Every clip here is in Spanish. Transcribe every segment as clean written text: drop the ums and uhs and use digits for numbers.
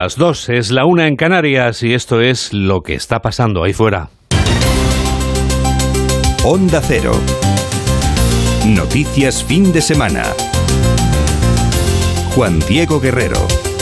Las 2, es la 1 en Canarias y esto es lo que está pasando ahí fuera. Onda Cero. Noticias fin de semana. Juan Diego Guerrero.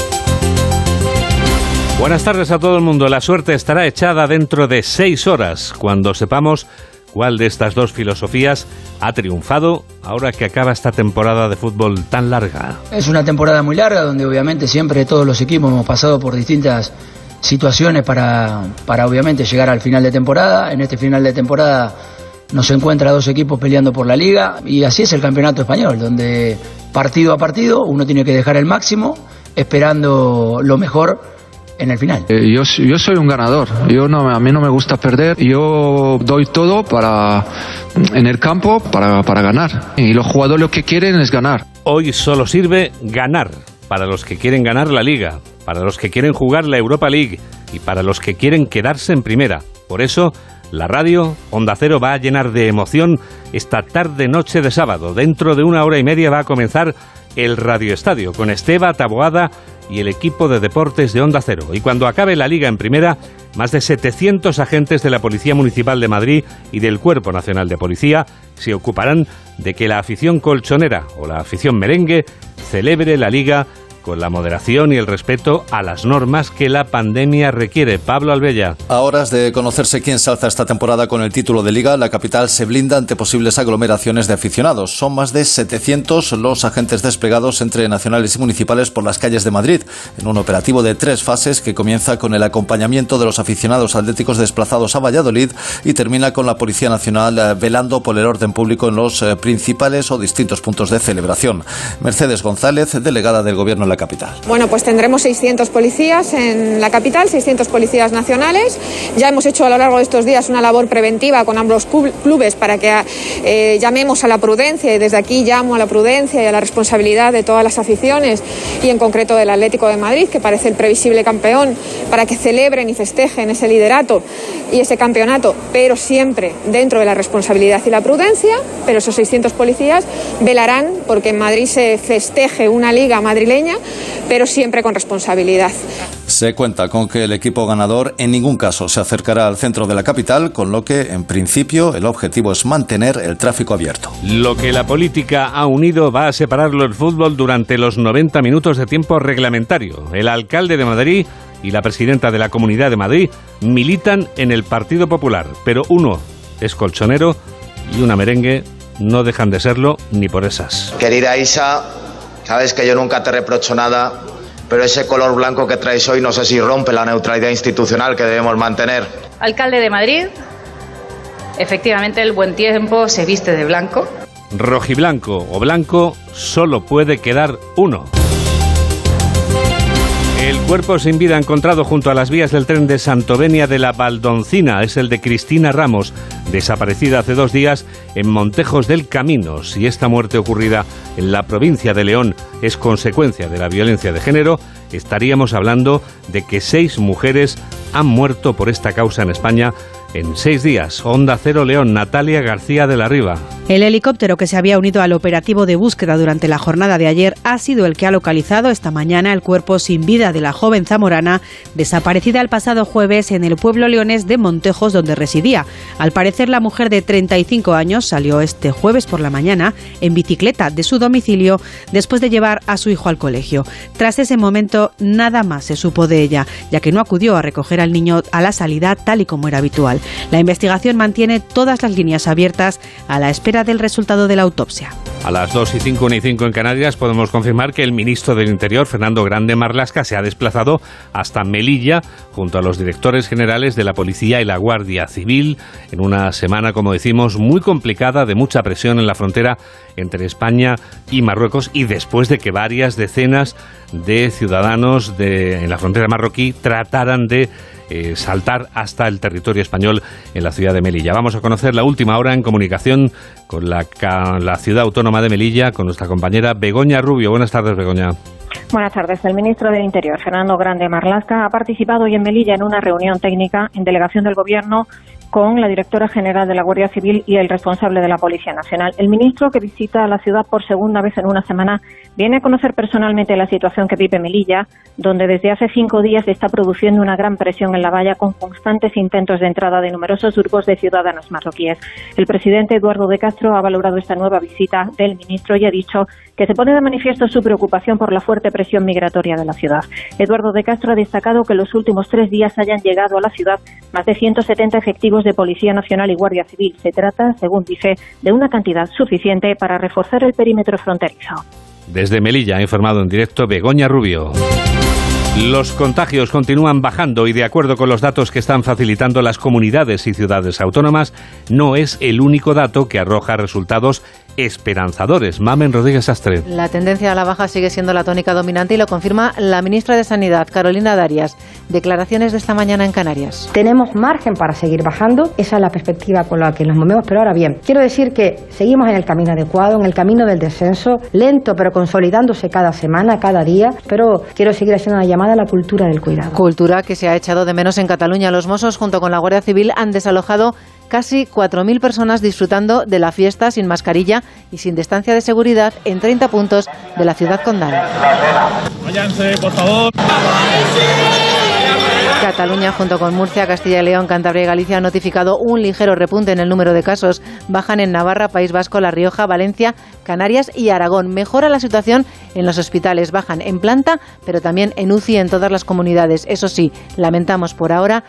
Buenas tardes a todo el mundo. La suerte estará echada dentro de 6 horas, cuando sepamos cuál de estas dos filosofías ha triunfado ahora que acaba esta temporada de fútbol tan larga. Es una temporada muy larga donde obviamente siempre todos los equipos hemos pasado por distintas situaciones para obviamente llegar al final de temporada. En este final de temporada nos encuentra 2 equipos peleando por la Liga y así es el campeonato español, donde partido a partido uno tiene que dejar el máximo esperando lo mejor en el final. Yo soy un ganador. A mí no me gusta perder. Yo doy todo en el campo para ganar. Y los jugadores lo que quieren es ganar. Hoy solo sirve ganar para los que quieren ganar la Liga, para los que quieren jugar la Europa League y para los que quieren quedarse en primera. Por eso, la radio Onda Cero va a llenar de emoción esta tarde-noche de sábado. Dentro de 1 hora y media va a comenzar el Radio Estadio con Esteba Taboada y el equipo de deportes de Onda Cero. Y cuando acabe la Liga en primera, más de 700 agentes de la Policía Municipal de Madrid y del Cuerpo Nacional de Policía se ocuparán de que la afición colchonera o la afición merengue celebre la Liga con la moderación y el respeto a las normas que la pandemia requiere. Pablo Albella. A horas de conocerse quién se alza esta temporada con el título de Liga, la capital se blinda ante posibles aglomeraciones de aficionados. Son más de 700 los agentes desplegados entre nacionales y municipales por las calles de Madrid, en un operativo de 3 fases que comienza con el acompañamiento de los aficionados atléticos desplazados a Valladolid y termina con la Policía Nacional velando por el orden público en los principales o distintos puntos de celebración. Mercedes González, delegada del Gobierno en la capital. Bueno, pues tendremos 600 policías en la capital, 600 policías nacionales. Ya hemos hecho a lo largo de estos días una labor preventiva con ambos clubes para que llamemos a la prudencia, y desde aquí llamo a la prudencia y a la responsabilidad de todas las aficiones y en concreto del Atlético de Madrid, que parece el previsible campeón, para que celebren y festejen ese liderato y ese campeonato, pero siempre dentro de la responsabilidad y la prudencia. Pero esos 600 policías velarán porque en Madrid se festeje una liga madrileña, pero siempre con responsabilidad. Se cuenta con que el equipo ganador en ningún caso se acercará al centro de la capital, con lo que, en principio, el objetivo es mantener el tráfico abierto. Lo que la política ha unido va a separarlo el fútbol durante los 90 minutos de tiempo reglamentario. El alcalde de Madrid y la presidenta de la Comunidad de Madrid militan en el Partido Popular, pero uno es colchonero y una merengue no dejan de serlo ni por esas. Querida Isa, sabes que yo nunca te reprocho nada, pero ese color blanco que traes hoy no sé si rompe la neutralidad institucional que debemos mantener. Alcalde de Madrid, efectivamente el buen tiempo se viste de blanco. Rojiblanco o blanco solo puede quedar uno. El cuerpo sin vida encontrado junto a las vías del tren de Santovenia de la Valdoncina es el de Cristina Ramos, desaparecida hace 2 días en Montejos del Camino. Si esta muerte ocurrida en la provincia de León es consecuencia de la violencia de género, estaríamos hablando de que 6 mujeres han muerto por esta causa en España en 6 días. Onda Cero León, Natalia García de la Riva. El helicóptero que se había unido al operativo de búsqueda durante la jornada de ayer ha sido el que ha localizado esta mañana el cuerpo sin vida de la joven zamorana desaparecida el pasado jueves en el pueblo leonés de Montejos, donde residía. Al parecer, la mujer de 35 años salió este jueves por la mañana en bicicleta de su domicilio después de llevar a su hijo al colegio. Tras ese momento, nada más se supo de ella, ya que no acudió a recoger al niño a la salida tal y como era habitual. La investigación mantiene todas las líneas abiertas a la espera del resultado de la autopsia. A las 2:05, 1:05 en Canarias podemos confirmar que el ministro del Interior, Fernando Grande Marlaska, se ha desplazado hasta Melilla junto a los directores generales de la Policía y la Guardia Civil en una semana, como decimos, muy complicada, de mucha presión en la frontera entre España y Marruecos, y después de que varias decenas de ciudadanos en la frontera marroquí trataran de saltar hasta el territorio español en la ciudad de Melilla. Vamos a conocer la última hora en comunicación con la ciudad autónoma de Melilla, con nuestra compañera Begoña Rubio. Buenas tardes, Begoña. Buenas tardes. El ministro del Interior, Fernando Grande Marlaska, ha participado hoy en Melilla en una reunión técnica en delegación del Gobierno con la directora general de la Guardia Civil y el responsable de la Policía Nacional. El ministro, que visita la ciudad por segunda vez en una semana, viene a conocer personalmente la situación que vive Melilla, donde desde hace 5 días se está produciendo una gran presión en la valla con constantes intentos de entrada de numerosos grupos de ciudadanos marroquíes. El presidente Eduardo de Castro ha valorado esta nueva visita del ministro y ha dicho que se pone de manifiesto su preocupación por la fuerte presión migratoria de la ciudad. Eduardo de Castro ha destacado que en los últimos 3 días hayan llegado a la ciudad más de 170 efectivos de Policía Nacional y Guardia Civil. Se trata, según dice, de una cantidad suficiente para reforzar el perímetro fronterizo. Desde Melilla ha informado en directo Begoña Rubio. Los contagios continúan bajando y, de acuerdo con los datos que están facilitando las comunidades y ciudades autónomas, no es el único dato que arroja resultados esperanzadores. Mamen Rodríguez Astre. La tendencia a la baja sigue siendo la tónica dominante y lo confirma la ministra de Sanidad, Carolina Darias. Declaraciones de esta mañana en Canarias. Tenemos margen para seguir bajando, esa es la perspectiva con la que nos movemos, pero ahora bien, quiero decir que seguimos en el camino adecuado, en el camino del descenso, lento pero consolidándose cada semana, cada día, pero quiero seguir haciendo una llamada a la cultura del cuidado. Cultura que se ha echado de menos en Cataluña. Los Mossos, junto con la Guardia Civil, han desalojado casi 4.000 personas disfrutando de la fiesta sin mascarilla y sin distancia de seguridad en 30 puntos de la ciudad condal. Váyanse, por favor. Cataluña, junto con Murcia, Castilla y León, Cantabria y Galicia, han notificado un ligero repunte en el número de casos. Bajan en Navarra, País Vasco, La Rioja, Valencia, Canarias y Aragón. Mejora la situación en los hospitales. Bajan en planta, pero también en UCI en todas las comunidades. Eso sí, lamentamos por ahora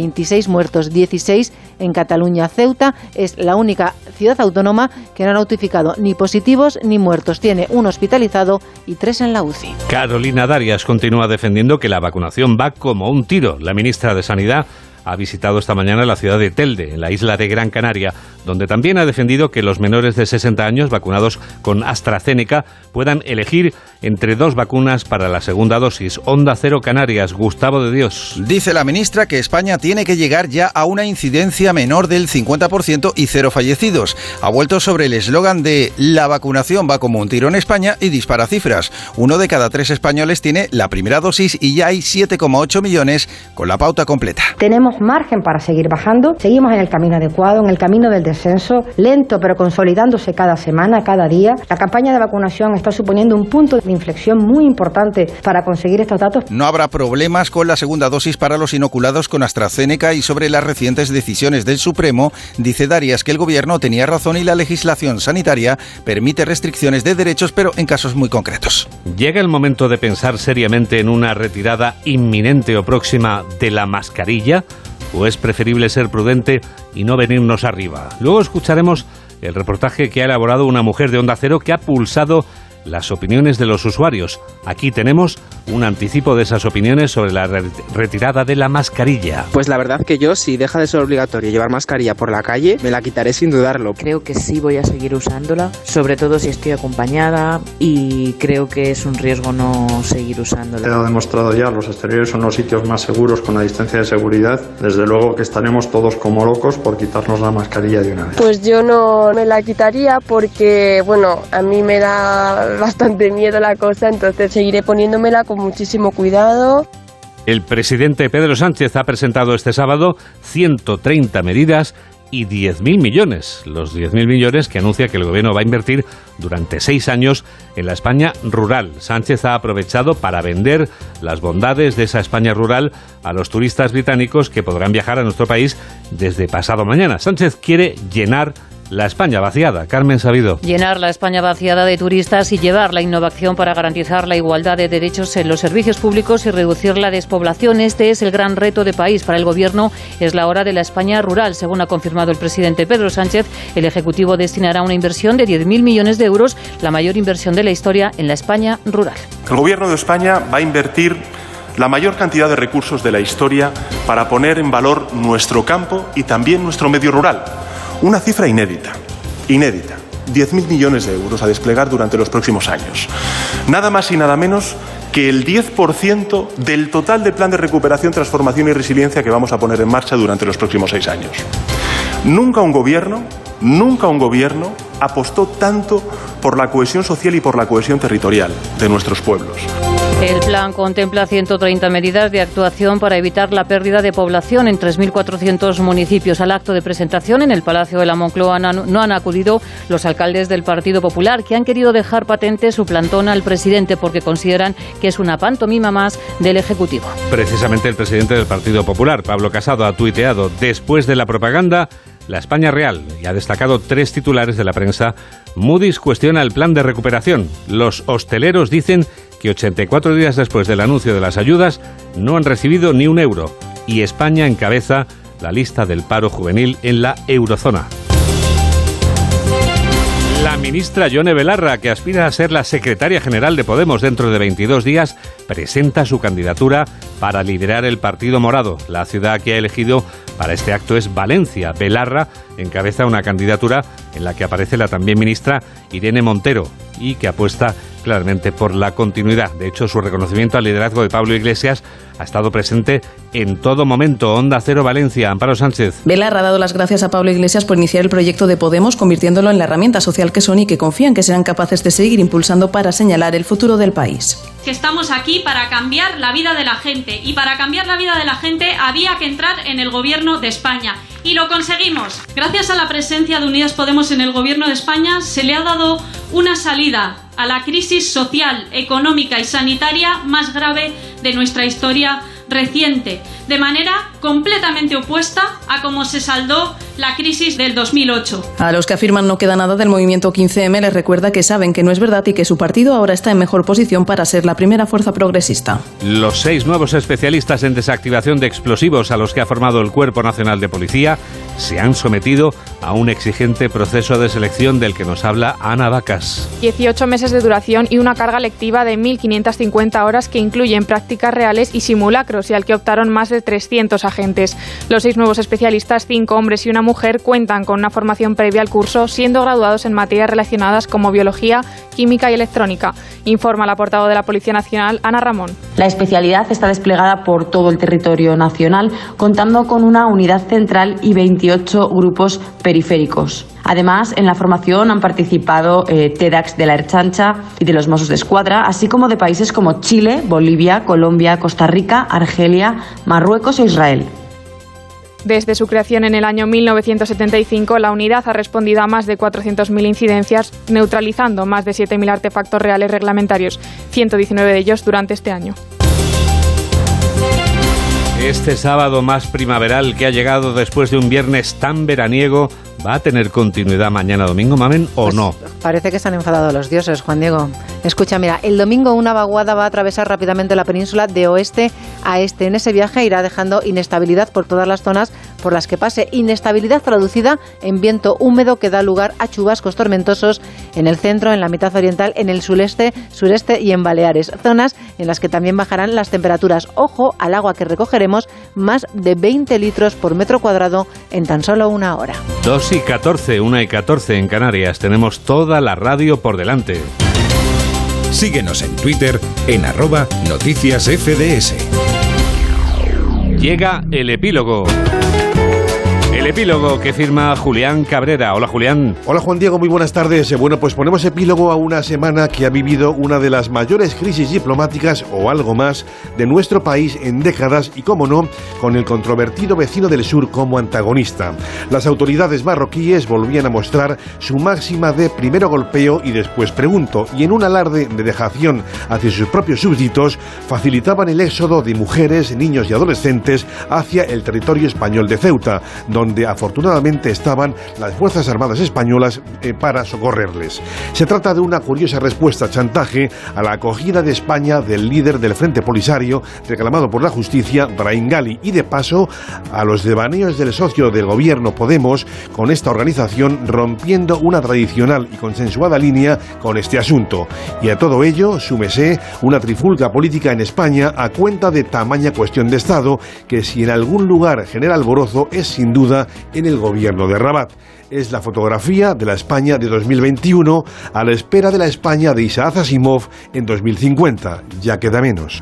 26 muertos, 16 en Cataluña. Ceuta es la única ciudad autónoma que no ha notificado ni positivos ni muertos. Tiene un hospitalizado y 3 en la UCI. Carolina Darias continúa defendiendo que la vacunación va como un tiro. La ministra de Sanidad ha visitado esta mañana la ciudad de Telde, en la isla de Gran Canaria, donde también ha defendido que los menores de 60 años vacunados con AstraZeneca puedan elegir entre 2 vacunas para la segunda dosis. Onda Cero Canarias, Gustavo de Dios. Dice la ministra que España tiene que llegar ya a una incidencia menor del 50% y 0 fallecidos. Ha vuelto sobre el eslogan de la vacunación va como un tiro en España y dispara cifras. 1 de cada 3 españoles tiene la primera dosis y ya hay 7,8 millones con la pauta completa. Tenemos margen para seguir bajando, seguimos en el camino adecuado, en el camino del descenso, lento pero consolidándose cada semana, cada día. La campaña de vacunación está suponiendo un punto de inflexión muy importante para conseguir estos datos. No habrá problemas con la segunda dosis para los inoculados con AstraZeneca y sobre las recientes decisiones del Supremo, dice Darias que el gobierno tenía razón y la legislación sanitaria permite restricciones de derechos, pero en casos muy concretos. ¿Llega el momento de pensar seriamente en una retirada inminente o próxima de la mascarilla? ¿O es preferible ser prudente y no venirnos arriba? Luego escucharemos el reportaje que ha elaborado una mujer de Onda Cero que ha pulsado las opiniones de los usuarios. Aquí tenemos un anticipo de esas opiniones sobre la retirada de la mascarilla. Pues la verdad que yo, si deja de ser obligatorio llevar mascarilla por la calle, me la quitaré sin dudarlo. Creo que sí voy a seguir usándola, sobre todo si estoy acompañada, y creo que es un riesgo no seguir usándola. Queda demostrado ya, los exteriores son los sitios más seguros con la distancia de seguridad. Desde luego que estaremos todos como locos por quitarnos la mascarilla de una vez. Pues yo no me la quitaría porque, bueno, a mí me da bastante miedo la cosa, entonces seguiré poniéndomela con muchísimo cuidado. El presidente Pedro Sánchez ha presentado este sábado 130 medidas y 10.000 millones, los 10.000 millones que anuncia que el gobierno va a invertir durante 6 años en la España rural. Sánchez ha aprovechado para vender las bondades de esa España rural a los turistas británicos que podrán viajar a nuestro país desde pasado mañana. Sánchez quiere llenar la España vaciada. Carmen Sabido. Llenar la España vaciada de turistas y llevar la innovación para garantizar la igualdad de derechos en los servicios públicos y reducir la despoblación. Este es el gran reto de país para el Gobierno. Es la hora de la España rural. Según ha confirmado el presidente Pedro Sánchez, el Ejecutivo destinará una inversión de 10.000 millones de euros, la mayor inversión de la historia en la España rural. El Gobierno de España va a invertir la mayor cantidad de recursos de la historia para poner en valor nuestro campo y también nuestro medio rural. Una cifra inédita. 10.000 millones de euros a desplegar durante los próximos años. Nada más y nada menos que el 10% del total del plan de recuperación, transformación y resiliencia que vamos a poner en marcha durante los próximos 6 años. Nunca un gobierno apostó tanto por la cohesión social y por la cohesión territorial de nuestros pueblos. El plan contempla 130 medidas de actuación para evitar la pérdida de población en 3.400 municipios. Al acto de presentación en el Palacio de la Moncloa no han acudido los alcaldes del Partido Popular, que han querido dejar patente su plantón al presidente porque consideran que es una pantomima más del Ejecutivo. Precisamente el presidente del Partido Popular, Pablo Casado, ha tuiteado: después de la propaganda, la España real, y ha destacado 3 titulares de la prensa. Moody's cuestiona el plan de recuperación. Los hosteleros dicen que 84 días después del anuncio de las ayudas no han recibido ni un euro. Y España encabeza la lista del paro juvenil en la eurozona. La ministra Yone Belarra, que aspira a ser la secretaria general de Podemos dentro de 22 días, presenta su candidatura para liderar el Partido Morado. La ciudad que ha elegido para este acto es Valencia. Belarra encabeza una candidatura en la que aparece la también ministra Irene Montero y que apuesta claramente por la continuidad. De hecho, su reconocimiento al liderazgo de Pablo Iglesias ha estado presente en todo momento. Onda Cero Valencia, Amparo Sánchez. Belarra ha dado las gracias a Pablo Iglesias por iniciar el proyecto de Podemos, convirtiéndolo en la herramienta social que son y que confían que serán capaces de seguir impulsando para señalar el futuro del país. Que estamos aquí para cambiar la vida de la gente, y para cambiar la vida de la gente había que entrar en el gobierno de España. Y lo conseguimos. Gracias a la presencia de Unidas Podemos en el gobierno de España se le ha dado una salida a la crisis social, económica y sanitaria más grave de nuestra historia reciente, de manera completamente opuesta a cómo se saldó la crisis del 2008. A los que afirman no queda nada del movimiento 15M les recuerda que saben que no es verdad y que su partido ahora está en mejor posición para ser la primera fuerza progresista. Los 6 nuevos especialistas en desactivación de explosivos a los que ha formado el Cuerpo Nacional de Policía se han sometido a un exigente proceso de selección del que nos habla Ana Vacas. 18 meses de duración y una carga lectiva de 1.550 horas que incluyen prácticas reales y simulacros, y al que optaron más de 300 agentes. Los 6 nuevos especialistas, 5 hombres y una mujer, cuentan con una formación previa al curso, siendo graduados en materias relacionadas como biología, química y electrónica, informa la portavoz de la Policía Nacional, Ana Ramón. La especialidad está desplegada por todo el territorio nacional, contando con una unidad central y 28 grupos periféricos. Además, en la formación han participado TEDx de la Ertzaintza y de los Mossos d'Esquadra, así como de países como Chile, Bolivia, Colombia, Costa Rica, Argelia, Marruecos e Israel. Desde su creación en el año 1975, la unidad ha respondido a más de 400.000 incidencias, neutralizando más de 7.000 artefactos reales reglamentarios, 119 de ellos durante este año. Este sábado más primaveral que ha llegado después de un viernes tan veraniego, ¿va a tener continuidad mañana domingo, Mamen, o no? Parece que se han enfadado los dioses, Juan Diego. Escucha, mira, el domingo una vaguada va a atravesar rápidamente la península de oeste a este. En ese viaje irá dejando inestabilidad por todas las zonas por las que pase. Inestabilidad traducida en viento húmedo que da lugar a chubascos tormentosos en el centro, en la mitad oriental, en el sureste y en Baleares. Zonas en las que también bajarán las temperaturas. Ojo al agua que recogeremos, más de 20 litros por metro cuadrado en tan solo una hora. 2:14, 1:14 en Canarias. Tenemos toda la radio por delante. Síguenos en Twitter en @noticiasfds. Llega el epílogo. El epílogo que firma Julián Cabrera. Hola, Julián. Hola, Juan Diego, muy buenas tardes. Bueno, pues ponemos epílogo a una semana que ha vivido una de las mayores crisis diplomáticas, o algo más, de nuestro país en décadas y, como no, con el controvertido vecino del sur como antagonista. Las autoridades marroquíes volvían a mostrar su máxima de primero golpeo y después pregunto, y en un alarde de dejación hacia sus propios súbditos, facilitaban el éxodo de mujeres, niños y adolescentes hacia el territorio español de Ceuta, donde afortunadamente estaban las Fuerzas Armadas españolas para socorrerles. Se trata de una curiosa respuesta chantaje a la acogida de España del líder del Frente Polisario, reclamado por la justicia, Brahim Ghali, y de paso a los devaneos del socio del gobierno Podemos, con esta organización rompiendo una tradicional y consensuada línea con este asunto. Y a todo ello, súmese una trifulca política en España a cuenta de tamaña cuestión de Estado, que si en algún lugar genera alborozo es sin duda en el gobierno de Rabat. Es la fotografía de la España de 2021 a la espera de la España de Isaac Asimov en 2050. Ya queda menos.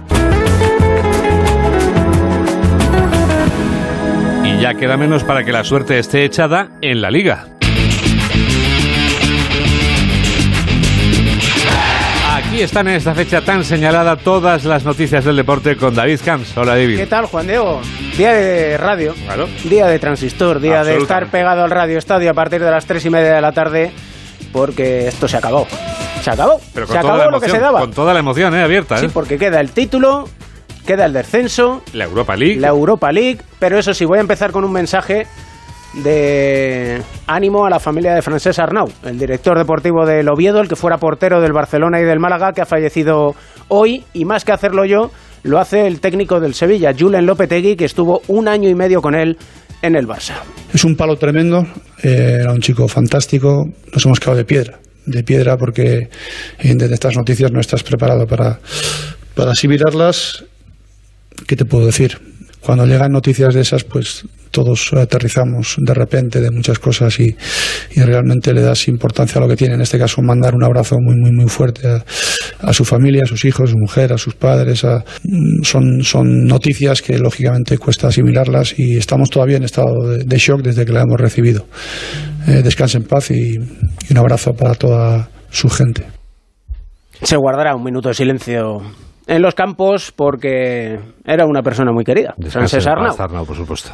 Y ya queda menos para que la suerte esté echada en la Liga. Aquí Aquí están en esta fecha tan señalada todas las noticias del deporte con David Camps. Hola, David. ¿Qué tal, Juan Diego? Día de radio, claro. Día de transistor, día de estar pegado al Radio Estadio a partir de las 3:30 de la tarde, porque esto se acabó. Se acabó. Pero se acabó lo que se daba. Con toda la emoción, abierta. Sí, porque queda el título, queda el descenso, la Europa League. Pero eso sí, voy a empezar con un mensaje de ánimo a la familia de Francesc Arnau, el director deportivo del Oviedo, el que fuera portero del Barcelona y del Málaga, que ha fallecido hoy, y más que hacerlo yo, lo hace el técnico del Sevilla, Julen Lopetegui, que estuvo 1 año y medio con él en el Barça. Es un palo tremendo, era un chico fantástico, nos hemos quedado de piedra porque de estas noticias no estás preparado para asimilarlas. ¿Qué te puedo decir? Cuando llegan noticias de esas, pues todos aterrizamos de repente de muchas cosas y realmente le das importancia a lo que tiene. En este caso, mandar un abrazo muy, muy, muy fuerte a su familia, a sus hijos, a su mujer, a sus padres. Son noticias que lógicamente cuesta asimilarlas y estamos todavía en estado de shock desde que la hemos recibido. Descanse en paz y un abrazo para toda su gente. Se guardará un minuto de silencio en los campos porque era una persona muy querida, Francesc Arnau, por supuesto.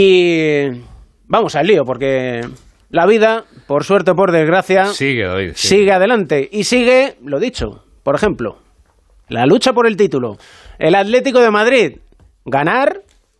Y vamos al lío, porque la vida, por suerte o por desgracia, sigue adelante. Y sigue, lo dicho, por ejemplo, la lucha por el título. El Atlético de Madrid, ganar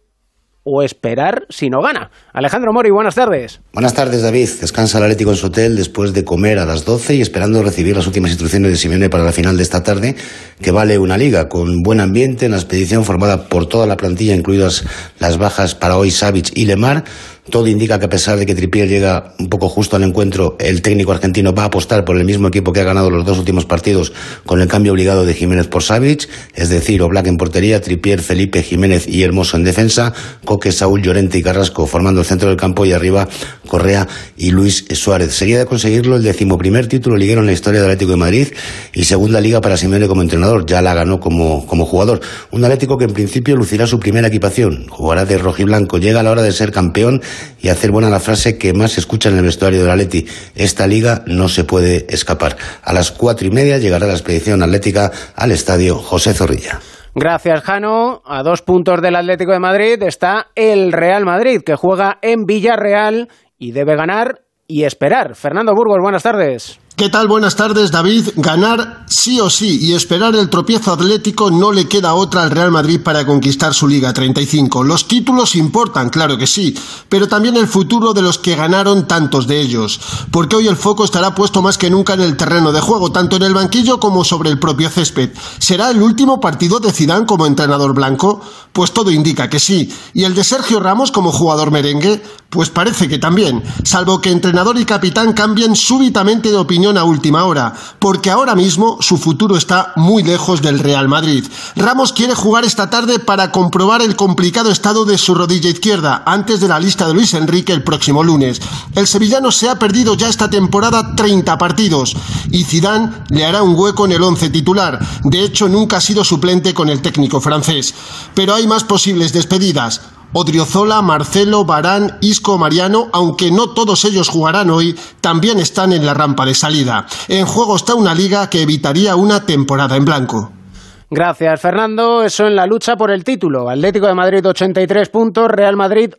o esperar si no gana. Alejandro Mori, buenas tardes. Buenas tardes, David. Descansa el Atlético en su hotel después de comer a las 12 y esperando recibir las últimas instrucciones de Simeone para la final de esta tarde, que vale una liga, con buen ambiente en la expedición formada por toda la plantilla, incluidas las bajas para hoy Savic y Lemar. Todo indica que a pesar de que Trippier llega un poco justo al encuentro, el técnico argentino va a apostar por el mismo equipo que ha ganado los 2 últimos partidos, con el cambio obligado de Jiménez por Savic, es decir, Oblak en portería, Trippier, Felipe, Jiménez y Hermoso en defensa, Coque, Saúl, Llorente y Carrasco formando el centro del campo y arriba Correa y Luis Suárez. Sería de conseguirlo el 11º título liguero en la historia del Atlético de Madrid y segunda liga para Simeone como entrenador, ya la ganó como jugador. Un Atlético que en principio lucirá su primera equipación, jugará de rojiblanco, llega la hora de ser campeón y hacer buena la frase que más se escucha en el vestuario del Atleti: esta liga no se puede escapar. A las 4:30 llegará la expedición atlética al estadio José Zorrilla. Gracias, Jano. A 2 puntos del Atlético de Madrid está el Real Madrid, que juega en Villarreal y debe ganar y esperar. Fernando Burgos, buenas tardes. ¿Qué tal? Buenas tardes, David. Ganar sí o sí y esperar el tropiezo atlético, no le queda otra al Real Madrid para conquistar su Liga 35. Los títulos importan, claro que sí, pero también el futuro de los que ganaron tantos de ellos, porque hoy el foco estará puesto más que nunca en el terreno de juego, tanto en el banquillo como sobre el propio césped. ¿Será el último partido de Zidane como entrenador blanco? Pues todo indica que sí. ¿Y el de Sergio Ramos como jugador merengue? Pues parece que también, salvo que entrenador y capitán cambien súbitamente de opinión a última hora, porque ahora mismo su futuro está muy lejos del Real Madrid. Ramos quiere jugar esta tarde para comprobar el complicado estado de su rodilla izquierda antes de la lista de Luis Enrique el próximo lunes. El sevillano se ha perdido ya esta temporada 30 partidos y Zidane le hará un hueco en el 11 titular. De hecho, nunca ha sido suplente con el técnico francés. Pero hay más posibles despedidas. Odriozola, Marcelo, Varane, Isco, Mariano, aunque no todos ellos jugarán hoy, también están en la rampa de salida. En juego está una liga que evitaría una temporada en blanco. Gracias, Fernando. Eso en la lucha por el título. Atlético de Madrid 83 puntos, Real Madrid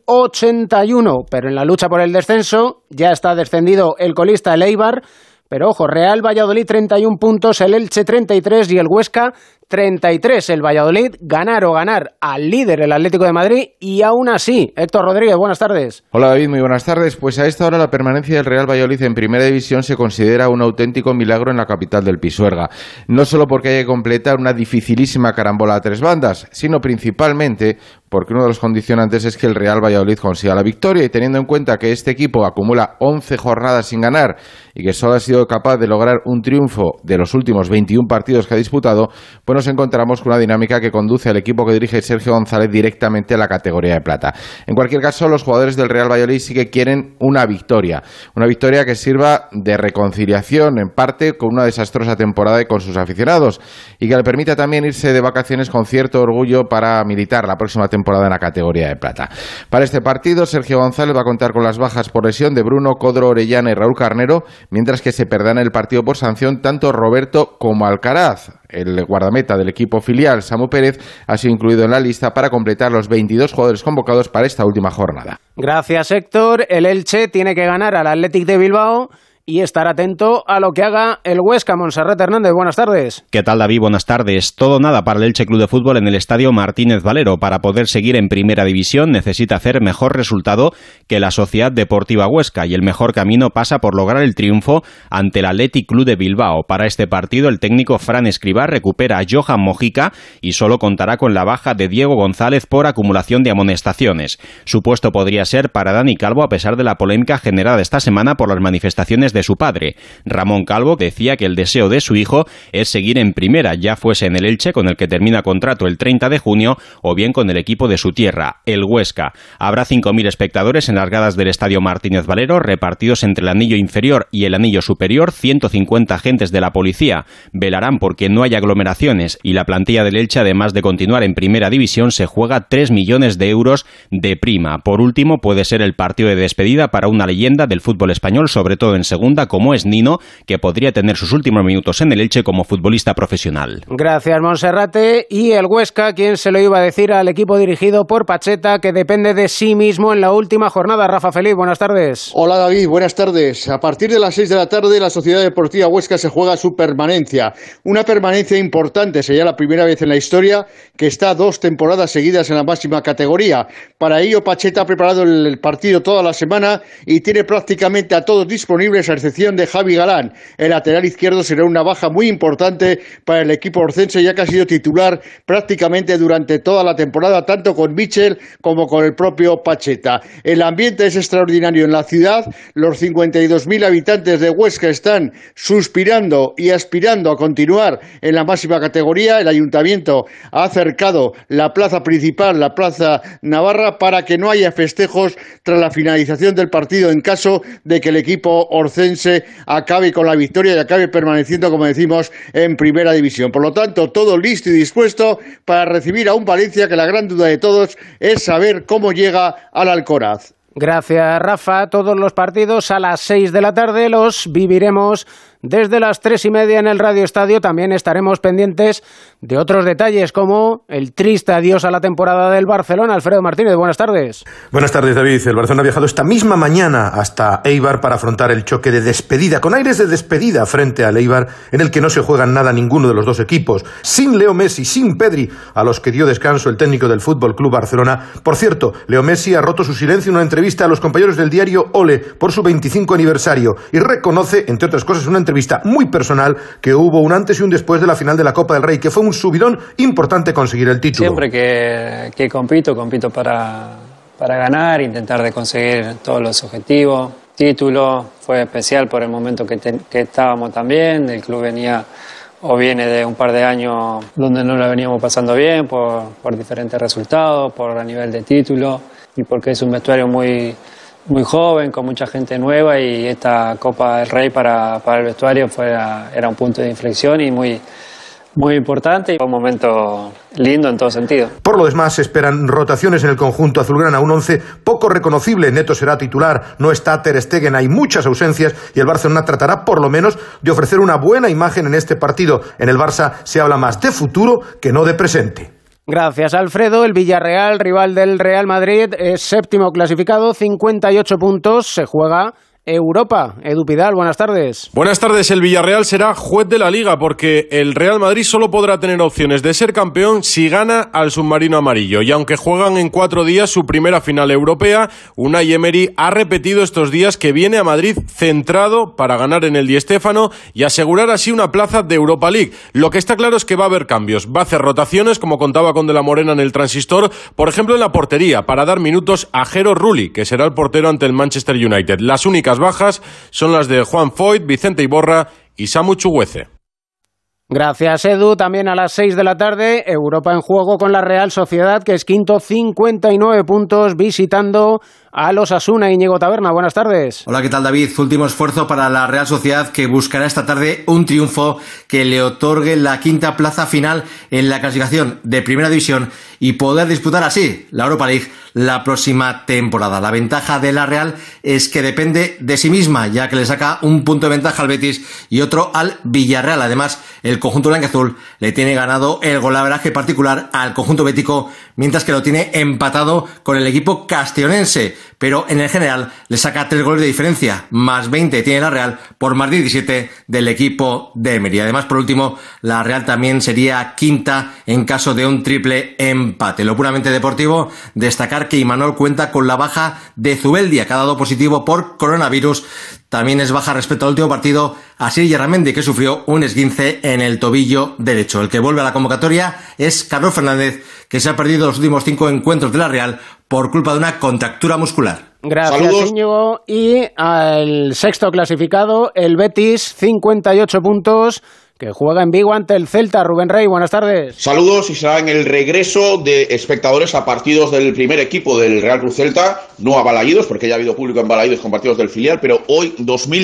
81. Pero en la lucha por el descenso ya está descendido el colista, el Eibar. Pero ojo, Real Valladolid 31 puntos, el Elche 33 y el Huesca 33. El Valladolid ganar al líder, el Atlético de Madrid, y aún así. Héctor Rodríguez, buenas tardes. Hola David, muy buenas tardes. Pues a esta hora la permanencia del Real Valladolid en Primera División se considera un auténtico milagro en la capital del Pisuerga. No solo porque haya que completar una dificilísima carambola a 3 bandas, sino principalmente porque uno de los condicionantes es que el Real Valladolid consiga la victoria, y teniendo en cuenta que este equipo acumula 11 jornadas sin ganar y que solo ha sido capaz de lograr un triunfo de los últimos 21 partidos que ha disputado, pues pues nos encontramos con una dinámica que conduce al equipo que dirige Sergio González directamente a la categoría de plata. En cualquier caso, los jugadores del Real Valladolid sí que quieren una victoria que sirva de reconciliación en parte con una desastrosa temporada y con sus aficionados, y que le permita también irse de vacaciones con cierto orgullo para militar la próxima temporada en la categoría de plata. Para este partido, Sergio González va a contar con las bajas por lesión de Bruno, Codro, Orellana y Raúl Carnero, mientras que se perderán el partido por sanción tanto Roberto como Alcaraz. El guardameta del equipo filial, Samu Pérez, ha sido incluido en la lista para completar los 22 jugadores convocados para esta última jornada. Gracias, Héctor. El Elche tiene que ganar al Athletic de Bilbao y estar atento a lo que haga el Huesca. Montserrat Hernández, buenas tardes. ¿Qué tal, David? Buenas tardes. Todo nada para el Elche Club de Fútbol en el Estadio Martínez Valero. Para poder seguir en Primera División necesita hacer mejor resultado que la Sociedad Deportiva Huesca, y el mejor camino pasa por lograr el triunfo ante el Athletic Club de Bilbao. Para este partido, el técnico Fran Escribá recupera a Johan Mojica y solo contará con la baja de Diego González por acumulación de amonestaciones. Su puesto podría ser para Dani Calvo, a pesar de la polémica generada esta semana por las manifestaciones de su padre. Ramón Calvo decía que el deseo de su hijo es seguir en primera, ya fuese en el Elche, con el que termina contrato el 30 de junio, o bien con el equipo de su tierra, el Huesca. Habrá 5.000 espectadores en las gradas del Estadio Martínez Valero, repartidos entre el anillo inferior y el anillo superior. 150 agentes de la policía velarán porque no haya aglomeraciones, y la plantilla del Elche, además de continuar en Primera División, se juega 3 millones de euros de prima. Por último, puede ser el partido de despedida para una leyenda del fútbol español, sobre todo en segunda, como es Nino, que podría tener sus últimos minutos en el Elche como futbolista profesional. Gracias, Monserrate. Y el Huesca, ¿quién se lo iba a decir al equipo dirigido por Pacheta, que depende de sí mismo en la última jornada? Rafa Feliz, buenas tardes. Hola, David, buenas tardes. A partir de las 6 de la tarde, la Sociedad Deportiva Huesca se juega su permanencia. Una permanencia importante, sería la primera vez en la historia que está 2 temporadas seguidas en la máxima categoría. Para ello, Pacheta ha preparado el partido toda la semana y tiene prácticamente a todos disponibles, a excepción de Javi Galán. El lateral izquierdo será una baja muy importante para el equipo orcense, ya que ha sido titular prácticamente durante toda la temporada, tanto con Michel como con el propio Pacheta. El ambiente es extraordinario en la ciudad. Los 52.000 habitantes de Huesca están suspirando y aspirando a continuar en la máxima categoría. El ayuntamiento ha acercado la plaza principal, la plaza Navarra, para que no haya festejos tras la finalización del partido, en caso de que el equipo orcense acabe con la victoria y acabe permaneciendo, como decimos, en Primera División. Por lo tanto, todo listo y dispuesto para recibir a un Valencia que la gran duda de todos es saber cómo llega al Alcoraz. Gracias, Rafa. Todos los partidos a las 6 de la tarde los viviremos desde las 3:30 en el Radio Estadio. También estaremos pendientes de otros detalles, como el triste adiós a la temporada del Barcelona. Alfredo Martínez, buenas tardes. Buenas tardes, David. El Barcelona ha viajado esta misma mañana hasta Eibar para afrontar el choque de despedida, con aires de despedida frente al Eibar, en el que no se juegan nada ninguno de los dos equipos. Sin Leo Messi, sin Pedri, a los que dio descanso el técnico del Fútbol Club Barcelona. Por cierto, Leo Messi ha roto su silencio en una entrevista a los compañeros del diario Ole por su 25 aniversario y reconoce, entre otras cosas, una entrevista muy personal, que hubo un antes y un después de la final de la Copa del Rey, que fue un subidón importante conseguir el título. Siempre que compito para ganar, intentar de conseguir todos los objetivos. Título fue especial por el momento que estábamos también. El club viene de un par de años donde no la veníamos pasando bien por diferentes resultados, por a nivel de título, y porque es un vestuario muy joven, con mucha gente nueva, y esta Copa del Rey para el vestuario era un punto de inflexión y muy importante, y un momento lindo en todo sentido. Por lo demás, se esperan rotaciones en el conjunto azulgrana, un 11 poco reconocible. Neto será titular, no está Ter Stegen, hay muchas ausencias, y el Barcelona tratará por lo menos de ofrecer una buena imagen en este partido. En el Barça se habla más de futuro que no de presente. Gracias, Alfredo. El Villarreal, rival del Real Madrid, es séptimo clasificado, 58 puntos, se juega Europa. Edu Pidal, buenas tardes. Buenas tardes. El Villarreal será juez de la Liga, porque el Real Madrid solo podrá tener opciones de ser campeón si gana al submarino amarillo. Y aunque juegan en 4 días su primera final europea, Unai Emery ha repetido estos días que viene a Madrid centrado para ganar en el Di Stéfano y asegurar así una plaza de Europa League. Lo que está claro es que va a haber cambios. Va a hacer rotaciones, como contaba con De la Morena en el Transistor, por ejemplo en la portería, para dar minutos a Jero Rulli, que será el portero ante el Manchester United. Las únicas bajas son las de Juan Foyt, Vicente Iborra y Samu Chuguece. Gracias, Edu. También a las 6 de la tarde, Europa en juego con la Real Sociedad, que es quinto, 59 puntos, visitando a los Osasuna. Íñigo Taberna, buenas tardes. Hola, ¿qué tal, David? Último esfuerzo para la Real Sociedad, que buscará esta tarde un triunfo que le otorgue la quinta plaza final en la clasificación de Primera División y poder disputar así la Europa League la próxima temporada. La ventaja de la Real es que depende de sí misma, ya que le saca un punto de ventaja al Betis y otro al Villarreal. Además, el conjunto blanquiazul le tiene ganado el golaveraje particular al conjunto bético, mientras que lo tiene empatado con el equipo castellonense, pero en el general le saca 3 goles de diferencia, más 20 tiene la Real por más 17 del equipo de Emery. Además, por último, la Real también sería quinta en caso de un triple empate. Lo puramente deportivo, destacar que Imanol cuenta con la baja de Zubeldia, que ha dado positivo por coronavirus. También es baja respecto al último partido Asier Yarramendi, que sufrió un esguince en el tobillo derecho. El que vuelve a la convocatoria es Carlos Fernández, que se ha perdido los últimos 5 encuentros de la Real por culpa de una contractura muscular. Gracias, Íñigo. Y al sexto clasificado, el Betis, 58 puntos, que juega en Vigo ante el Celta. Rubén Rey, buenas tardes. Saludos, y será en el regreso de espectadores a partidos del primer equipo del Real Cruz Celta, no a Balaídos, porque ya ha habido público en Balaídos con partidos del filial, pero hoy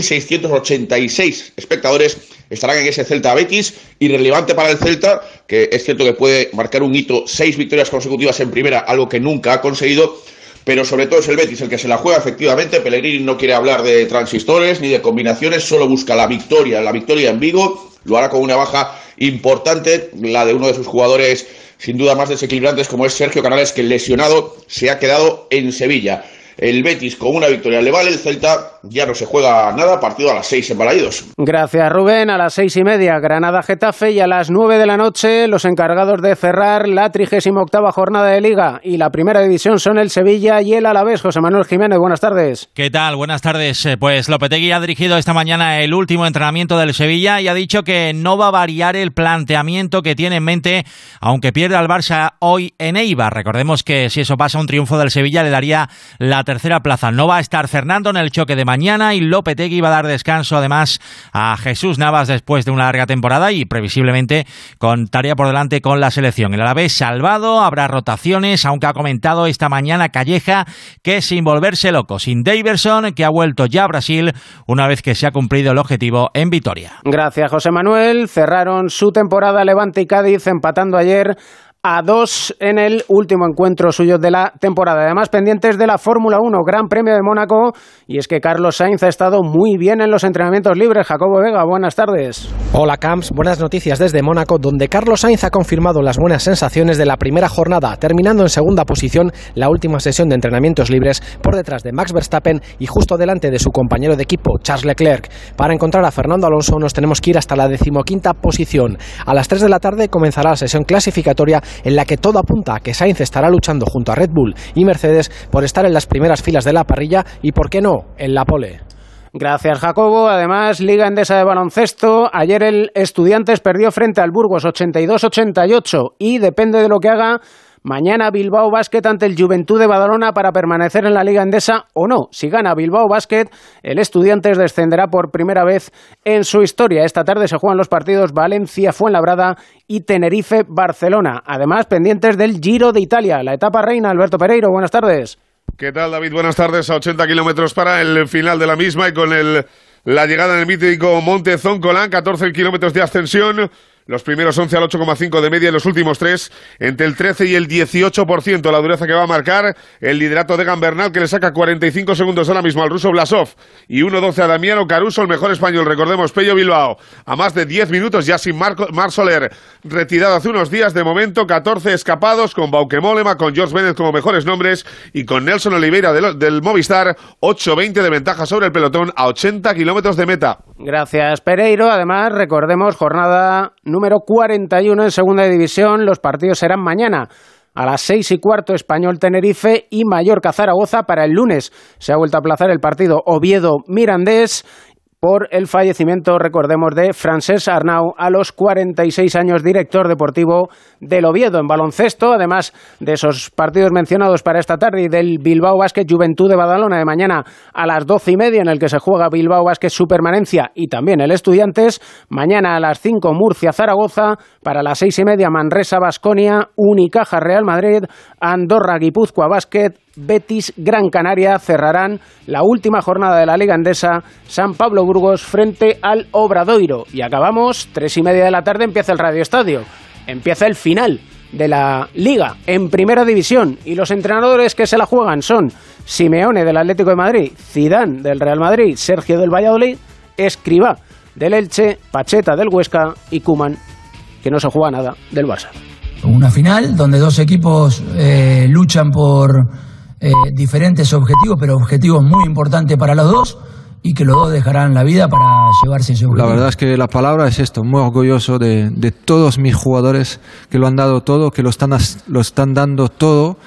2.686 espectadores estarán en ese Celta Betis, irrelevante para el Celta, que es cierto que puede marcar un hito, 6 victorias consecutivas en primera, algo que nunca ha conseguido, pero sobre todo es el Betis el que se la juega efectivamente. Pellegrini no quiere hablar de transistores ni de combinaciones, solo busca la victoria en Vigo. Lo hará con una baja importante, la de uno de sus jugadores sin duda más desequilibrantes, como es Sergio Canales, que lesionado se ha quedado en Sevilla. El Betis con una victoria le vale, el Celta ya no se juega nada, partido a las 6 en Balaídos. Gracias, Rubén. A las 6:30 Granada-Getafe, y a las 9 de la noche los encargados de cerrar la 38ª jornada de Liga y la Primera División son el Sevilla y el Alavés. José Manuel Jiménez, buenas tardes. ¿Qué tal? Buenas tardes. Pues Lopetegui ha dirigido esta mañana el último entrenamiento del Sevilla y ha dicho que no va a variar el planteamiento que tiene en mente, aunque pierda el Barça hoy en Eibar. Recordemos que si eso pasa, un triunfo del Sevilla le daría la tercera plaza. No va a estar Fernando en el choque de mañana y Lopetegui va a dar descanso además a Jesús Navas después de una larga temporada y previsiblemente con tarea por delante con la selección. El Alavés salvado, habrá rotaciones, aunque ha comentado esta mañana Calleja que sin volverse loco, sin Daverson, que ha vuelto ya a Brasil una vez que se ha cumplido el objetivo en Vitoria. Gracias, José Manuel. Cerraron su temporada Levante y Cádiz empatando ayer a 2 en el último encuentro suyo de la temporada. Además, pendientes de la Fórmula 1, Gran Premio de Mónaco, y es que Carlos Sainz ha estado muy bien en los entrenamientos libres. Jacobo Vega, buenas tardes. Hola, Camps, buenas noticias desde Mónaco, donde Carlos Sainz ha confirmado las buenas sensaciones de la primera jornada, terminando en segunda posición la última sesión de entrenamientos libres por detrás de Max Verstappen y justo delante de su compañero de equipo, Charles Leclerc. Para encontrar a Fernando Alonso nos tenemos que ir hasta la 15ª posición. A las 3 de la tarde comenzará la sesión clasificatoria en la que todo apunta a que Sainz estará luchando junto a Red Bull y Mercedes por estar en las primeras filas de la parrilla y, por qué no, en la pole. Gracias, Jacobo. Además, Liga Endesa de baloncesto. Ayer el Estudiantes perdió frente al Burgos 82-88 y depende de lo que haga mañana Bilbao Basket ante el Juventud de Badalona para permanecer en la Liga Endesa o no. Si gana Bilbao Basket, el Estudiantes descenderá por primera vez en su historia. Esta tarde se juegan los partidos Valencia-Fuenlabrada y Tenerife-Barcelona. Además, pendientes del Giro de Italia, la etapa reina. Alberto Pereiro, buenas tardes. ¿Qué tal, David? Buenas tardes. A 80 kilómetros para el final de la misma y con la llegada en el mítico Monte Zoncolán, 14 kilómetros de ascensión. Los primeros 11 al 8,5 de media y los últimos 3 entre el 13 y el 18%. La dureza que va a marcar el liderato de Egan Bernal, que le saca 45 segundos ahora mismo al ruso Blasov y 1.12 a Damiano Caruso, el mejor español, recordemos, Pello Bilbao, a más de 10 minutos ya sin Marc Soler, retirado hace unos días. De momento 14 escapados con Bauke Mollema, con George Bennett como mejores nombres y con Nelson Oliveira del Movistar, 8.20 de ventaja sobre el pelotón a 80 kilómetros de meta. Gracias, Pereiro. Además, recordemos, jornada número 41 en segunda división. Los partidos serán mañana a las 6:15, Español-Tenerife y Mallorca-Zaragoza para el lunes. Se ha vuelto a aplazar el partido Oviedo-Mirandés. por el fallecimiento, recordemos, de Francesc Arnau a los 46 años, director deportivo del Oviedo. En baloncesto, además de esos partidos mencionados para esta tarde y del Bilbao Basket Juventud de Badalona de mañana a las 12:30, en el que se juega Bilbao Basket su permanencia y también el Estudiantes, mañana a las 5 Murcia Zaragoza, para las 6:30 Manresa Baskonia, Unicaja Real Madrid, Andorra Guipúzcoa Basket, Betis Gran Canaria. Cerrarán la última jornada de la Liga Endesa, San Pablo Burgos frente al Obradoiro. Y acabamos, 3:30 de la tarde, empieza el Radio Estadio. Empieza el final de la Liga en Primera División. Y los entrenadores que se la juegan son Simeone del Atlético de Madrid, Zidane del Real Madrid, Sergio del Valladolid, Escribá del Elche, Pacheta del Huesca y Koeman, que no se juega nada, del Barça. Una final donde dos equipos luchan por diferentes objetivos, pero objetivos muy importantes para los dos, y que los dos dejarán la vida para llevarse ese objetivo. La verdad es que la palabra es esto, muy orgulloso de todos mis jugadores que lo han dado todo, que lo están dando todo,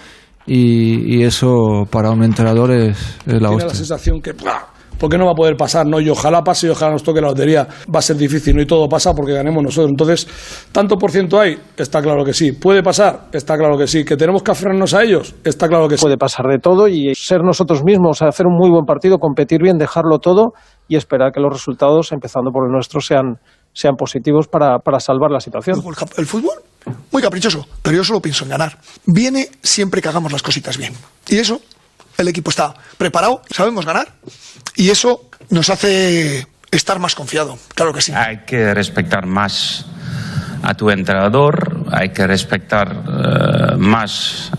y eso para un entrenador es la hostia. Tiene la sensación que porque no va a poder pasar, ¿no? Y ojalá pase y ojalá nos toque la lotería. Va a ser difícil, ¿no? Y todo pasa porque ganemos nosotros. Entonces, ¿tanto por ciento hay? Está claro que sí. ¿Puede pasar? Está claro que sí. ¿Que tenemos que aferrarnos a ellos? Está claro que sí. Puede pasar de todo y ser nosotros mismos, hacer un muy buen partido, competir bien, dejarlo todo y esperar que los resultados, empezando por el nuestro, sean positivos para salvar la situación. El fútbol, muy caprichoso, pero yo solo pienso en ganar. Viene siempre que hagamos las cositas bien. Y eso, el equipo está preparado, sabemos ganar, y eso nos hace estar más confiado, claro que sí. Hay que respetar más a tu entrenador, hay que respetar más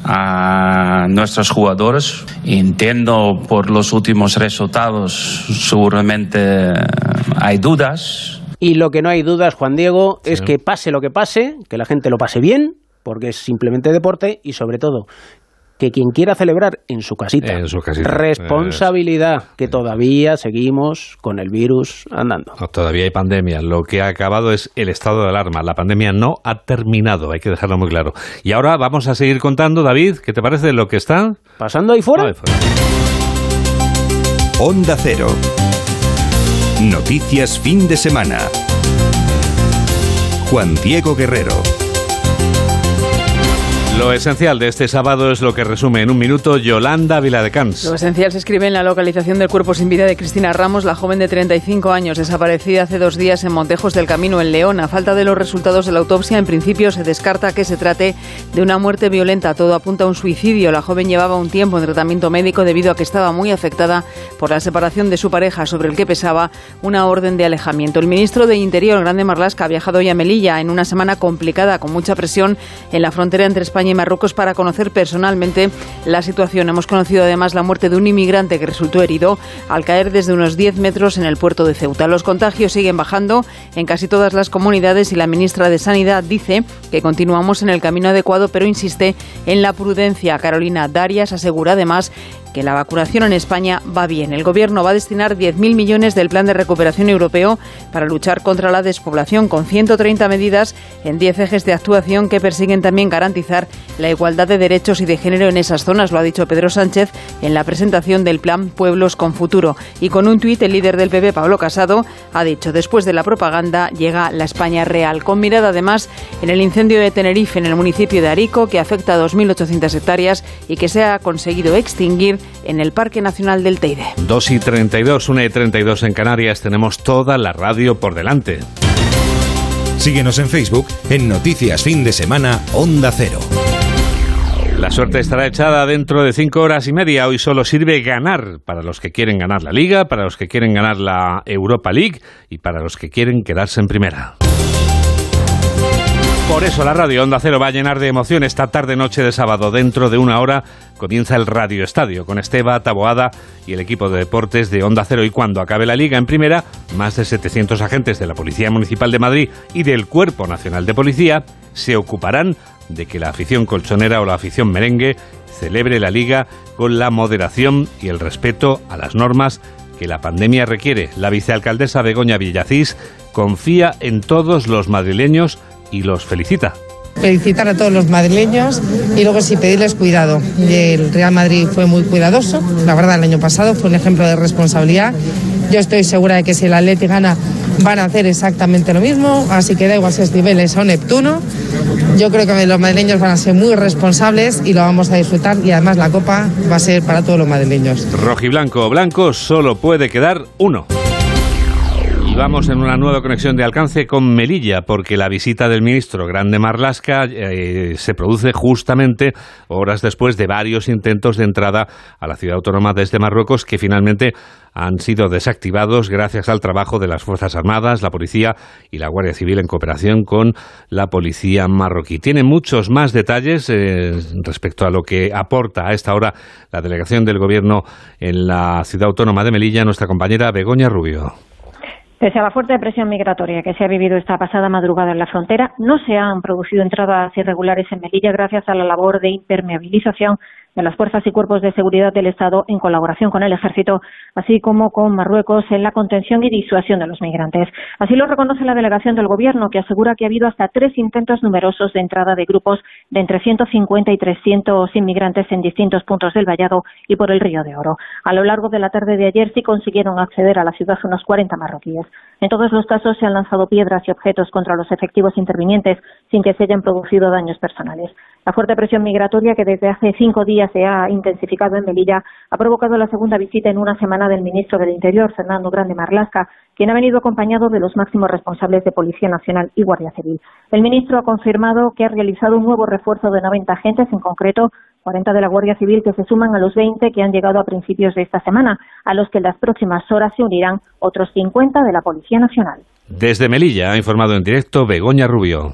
a nuestros jugadores. Entiendo por los últimos resultados, seguramente hay dudas. Y lo que no hay dudas, Juan Diego, es que pase lo que pase, que la gente lo pase bien, porque es simplemente deporte, y sobre todo que quien quiera celebrar en su casita. Responsabilidad, que todavía seguimos con el virus andando. No, todavía hay pandemia. Lo que ha acabado es el estado de alarma. La pandemia no ha terminado, hay que dejarlo muy claro. Y ahora vamos a seguir contando, David, ¿qué te parece de lo que está pasando ahí fuera? Onda Cero. Noticias fin de semana. Juan Diego Guerrero. Lo esencial de este sábado es lo que resume en un minuto Yolanda Viladecans. Lo esencial se escribe en la localización del cuerpo sin vida de Cristina Ramos, la joven de 35 años, desaparecida hace 2 días en Montejos del Camino, en León. A falta de los resultados de la autopsia, en principio se descarta que se trate de una muerte violenta. Todo apunta a un suicidio. La joven llevaba un tiempo en tratamiento médico debido a que estaba muy afectada por la separación de su pareja, sobre el que pesaba una orden de alejamiento. El ministro de Interior, Grande Marlaska, ha viajado hoy a Melilla en una semana complicada, con mucha presión en la frontera entre España y Marruecos, para conocer personalmente la situación. Hemos conocido además la muerte de un inmigrante que resultó herido al caer desde unos 10 metros en el puerto de Ceuta. Los contagios siguen bajando en casi todas las comunidades y la ministra de Sanidad dice que continuamos en el camino adecuado, pero insiste en la prudencia. Carolina Darias asegura además que la vacunación en España va bien. El Gobierno va a destinar 10.000 millones del Plan de Recuperación Europeo para luchar contra la despoblación, con 130 medidas en 10 ejes de actuación que persiguen también garantizar la igualdad de derechos y de género en esas zonas. Lo ha dicho Pedro Sánchez en la presentación del Plan Pueblos con Futuro. Y con un tuit, el líder del PP, Pablo Casado, ha dicho: después de la propaganda llega la España real. Con mirada además en el incendio de Tenerife, en el municipio de Arico, que afecta a 2.800 hectáreas y que se ha conseguido extinguir en el Parque Nacional del Teide. 2:32, 1:32 en Canarias. Tenemos toda la radio por delante. Síguenos en Facebook en Noticias Fin de Semana Onda Cero. La suerte estará echada dentro de 5 horas y media. Hoy solo sirve ganar para los que quieren ganar la Liga, para los que quieren ganar la Europa League y para los que quieren quedarse en primera. Por eso la radio Onda Cero va a llenar de emoción esta tarde-noche de sábado. Dentro de 1 hora comienza el Radio Estadio con Esteba, Taboada y el equipo de deportes de Onda Cero. Y cuando acabe la Liga en primera, más de 700 agentes de la Policía Municipal de Madrid y del Cuerpo Nacional de Policía se ocuparán de que la afición colchonera o la afición merengue celebre la Liga con la moderación y el respeto a las normas que la pandemia requiere. La vicealcaldesa Begoña Villacís confía en todos los madrileños y los felicita. Felicitar a todos los madrileños y luego sí pedirles cuidado. El Real Madrid fue muy cuidadoso, la verdad el año pasado fue un ejemplo de responsabilidad Yo estoy segura de que si el Atleti gana van a hacer exactamente lo mismo, así que da igual si es Cibeles o Neptuno. Yo creo que los madrileños van a ser muy responsables y lo vamos a disfrutar, y además la Copa va a ser para todos los madrileños. Rojiblanco o blanco, solo puede quedar uno. Y vamos en una nueva conexión de alcance con Melilla, porque la visita del ministro Grande Marlaska se produce justamente horas después de varios intentos de entrada a la ciudad autónoma desde Marruecos, que finalmente han sido desactivados gracias al trabajo de las Fuerzas Armadas, la Policía y la Guardia Civil en cooperación con la Policía marroquí. Tiene muchos más detalles respecto a lo que aporta a esta hora la delegación del Gobierno en la ciudad autónoma de Melilla, nuestra compañera Begoña Rubio. Pese a la fuerte presión migratoria que se ha vivido esta pasada madrugada en la frontera, no se han producido entradas irregulares en Melilla gracias a la labor de impermeabilización de las fuerzas y cuerpos de seguridad del Estado en colaboración con el Ejército, así como con Marruecos en la contención y disuasión de los migrantes. Así lo reconoce la delegación del Gobierno, que asegura que ha habido hasta 3 intentos numerosos de entrada de grupos de entre 150 y 300 inmigrantes en distintos puntos del Vallado y por el Río de Oro. A lo largo de la tarde de ayer sí consiguieron acceder a la ciudad unos 40 marroquíes. En todos los casos se han lanzado piedras y objetos contra los efectivos intervinientes sin que se hayan producido daños personales. La fuerte presión migratoria, que desde hace 5 días se ha intensificado en Melilla, ha provocado la segunda visita en una semana del ministro del Interior, Fernando Grande Marlaska, quien ha venido acompañado de los máximos responsables de Policía Nacional y Guardia Civil. El ministro ha confirmado que ha realizado un nuevo refuerzo de 90 agentes, en concreto 40 de la Guardia Civil, que se suman a los 20 que han llegado a principios de esta semana, a los que en las próximas horas se unirán otros 50 de la Policía Nacional. Desde Melilla ha informado en directo Begoña Rubio.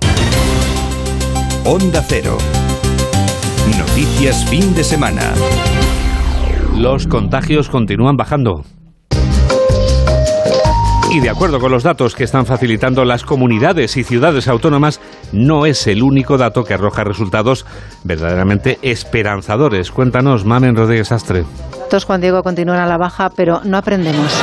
Onda Cero. Noticias fin de semana. Los contagios continúan bajando. Y de acuerdo con los datos que están facilitando las comunidades y ciudades autónomas, no es el único dato que arroja resultados verdaderamente esperanzadores. Cuéntanos, Mamen Rodríguez Astre. Datos, Juan Diego, continúan a la baja, pero no aprendemos.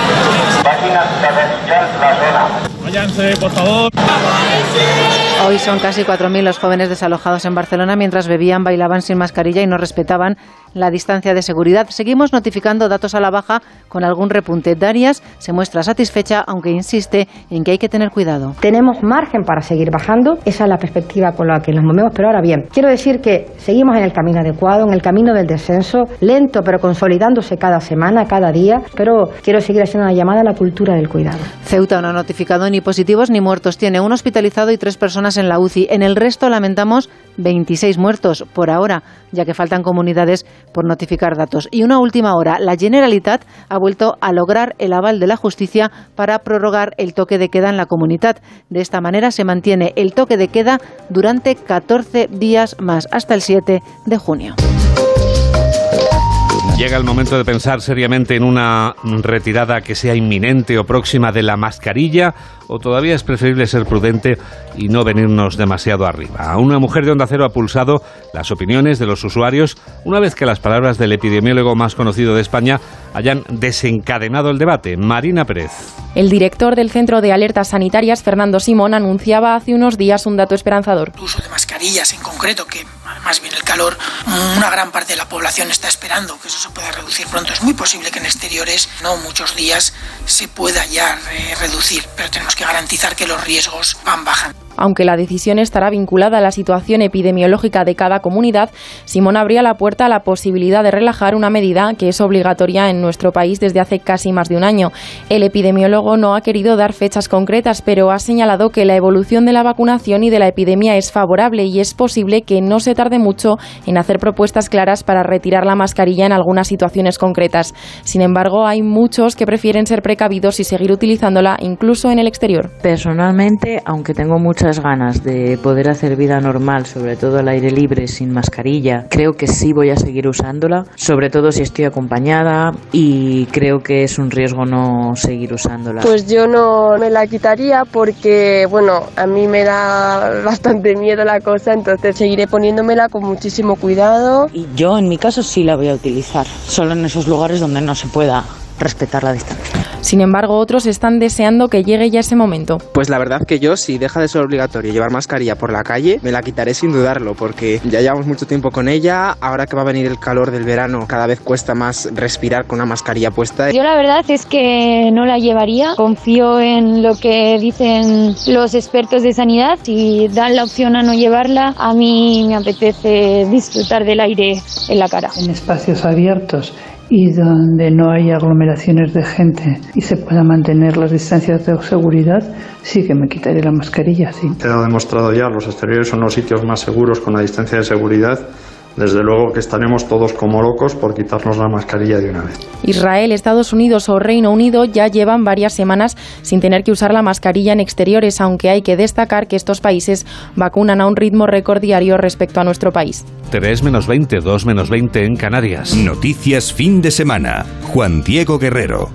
Váyanse, por favor. Hoy son casi 4.000 los jóvenes desalojados en Barcelona mientras bebían, bailaban sin mascarilla y no respetaban la distancia de seguridad. Seguimos notificando datos a la baja con algún repunte. Darias se muestra satisfecha, aunque insiste en que hay que tener cuidado. Tenemos margen para seguir bajando, esa es la perspectiva con la que nos movemos, pero ahora bien, quiero decir que seguimos en el camino adecuado, en el camino del descenso, lento pero consolidándose cada semana, cada día, pero quiero seguir haciendo una llamada a la cultura del cuidado. Ceuta no ha notificado ni positivos ni muertos, tiene un hospitalizado y 3 personas en la UCI. En el resto lamentamos 26 muertos por ahora, ya que faltan comunidades por notificar datos. Y una última hora, la Generalitat ha vuelto a lograr el aval de la justicia para prorrogar el toque de queda en la comunidad. De esta manera se mantiene el toque de queda durante 14 días más, hasta el 7 de junio. Llega el momento de pensar seriamente en una retirada que sea inminente o próxima de la mascarilla, o todavía es preferible ser prudente y no venirnos demasiado arriba. Una mujer de Onda Cero ha pulsado las opiniones de los usuarios una vez que las palabras del epidemiólogo más conocido de España hayan desencadenado el debate. Marina Pérez. El director del Centro de Alertas Sanitarias, Fernando Simón, anunciaba hace unos días un dato esperanzador. El uso de mascarillas en concreto, que además viene el calor, una gran parte de la población está esperando que eso se pueda reducir pronto. Es muy posible que en exteriores, no muchos días, se pueda ya reducir, pero tenemos que garantizar que los riesgos van bajando. Aunque la decisión estará vinculada a la situación epidemiológica de cada comunidad, Simón abría la puerta a la posibilidad de relajar una medida que es obligatoria en nuestro país desde hace casi más de un año. El epidemiólogo no ha querido dar fechas concretas, pero ha señalado que la evolución de la vacunación y de la epidemia es favorable y es posible que no se tarde mucho en hacer propuestas claras para retirar la mascarilla en algunas situaciones concretas. Sin embargo, hay muchos que prefieren ser precavidos y seguir utilizándola incluso en el exterior. Personalmente, aunque tengo muchas ganas de poder hacer vida normal, sobre todo al aire libre, sin mascarilla, creo que sí voy a seguir usándola, sobre todo si estoy acompañada, y creo que es un riesgo no seguir usándola. Pues yo no me la quitaría porque, bueno, a mí me da bastante miedo la cosa, entonces seguiré poniéndomela con muchísimo cuidado. Y yo en mi caso sí la voy a utilizar, solo en esos lugares donde no se pueda respetar la distancia. Sin embargo, otros están deseando que llegue ya ese momento. Pues la verdad que yo, si deja de ser obligatorio llevar mascarilla por la calle, me la quitaré sin dudarlo, porque ya llevamos mucho tiempo con ella. Ahora que va a venir el calor del verano, cada vez cuesta más respirar con una mascarilla puesta. Yo la verdad es que no la llevaría. Confío en lo que dicen los expertos de sanidad. Si dan la opción a no llevarla, a mí me apetece disfrutar del aire en la cara. En espacios abiertos y donde no haya aglomeraciones de gente y se pueda mantener las distancias de seguridad, sí que me quitaré la mascarilla, sí. Queda demostrado ya, los exteriores son los sitios más seguros con la distancia de seguridad. Desde luego que estaremos todos como locos por quitarnos la mascarilla de una vez. Israel, Estados Unidos o Reino Unido ya llevan varias semanas sin tener que usar la mascarilla en exteriores, aunque hay que destacar que estos países vacunan a un ritmo récord diario respecto a nuestro país. 3-20, 2-20 en Canarias. Noticias fin de semana. Juan Diego Guerrero.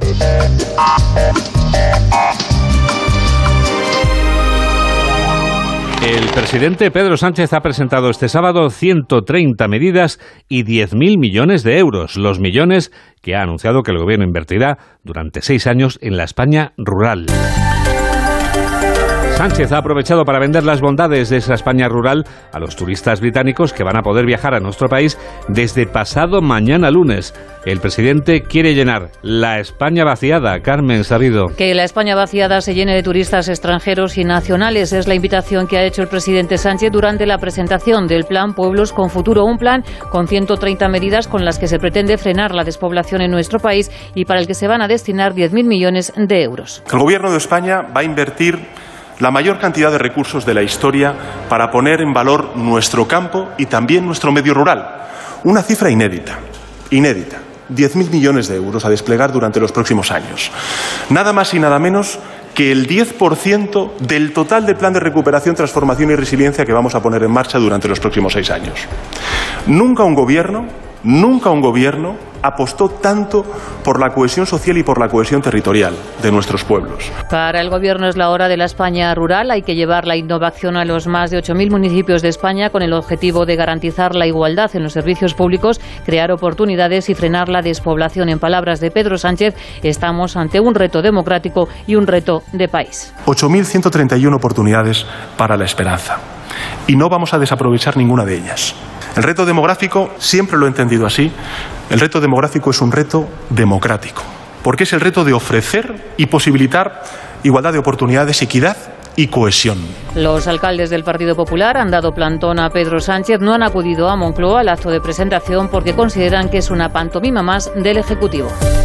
El presidente Pedro Sánchez ha presentado este sábado 130 medidas y 10.000 millones de euros, los millones que ha anunciado que el gobierno invertirá durante 6 años en la España rural. Sánchez ha aprovechado para vender las bondades de esa España rural a los turistas británicos que van a poder viajar a nuestro país desde pasado mañana lunes. El presidente quiere llenar la España vaciada. Carmen Sabido. Que la España vaciada se llene de turistas extranjeros y nacionales es la invitación que ha hecho el presidente Sánchez durante la presentación del plan Pueblos con Futuro, un plan con 130 medidas con las que se pretende frenar la despoblación en nuestro país y para el que se van a destinar 10.000 millones de euros. El Gobierno de España va a invertir la mayor cantidad de recursos de la historia para poner en valor nuestro campo y también nuestro medio rural. Una cifra inédita. 10.000 millones de euros a desplegar durante los próximos años. Nada más y nada menos que el 10% del total del plan de recuperación, transformación y resiliencia que vamos a poner en marcha durante los próximos 6 años. Nunca un gobierno apostó tanto por la cohesión social y por la cohesión territorial de nuestros pueblos. Para el Gobierno es la hora de la España rural. Hay que llevar la innovación a los más de 8.000 municipios de España con el objetivo de garantizar la igualdad en los servicios públicos, crear oportunidades y frenar la despoblación. En palabras de Pedro Sánchez, estamos ante un reto democrático y un reto de país. 8.131 oportunidades para la esperanza. Y no vamos a desaprovechar ninguna de ellas. El reto demográfico, siempre lo he entendido así, el reto demográfico es un reto democrático, porque es el reto de ofrecer y posibilitar igualdad de oportunidades, equidad y cohesión. Los alcaldes del Partido Popular han dado plantón a Pedro Sánchez, no han acudido a Moncloa al acto de presentación porque consideran que es una pantomima más del Ejecutivo.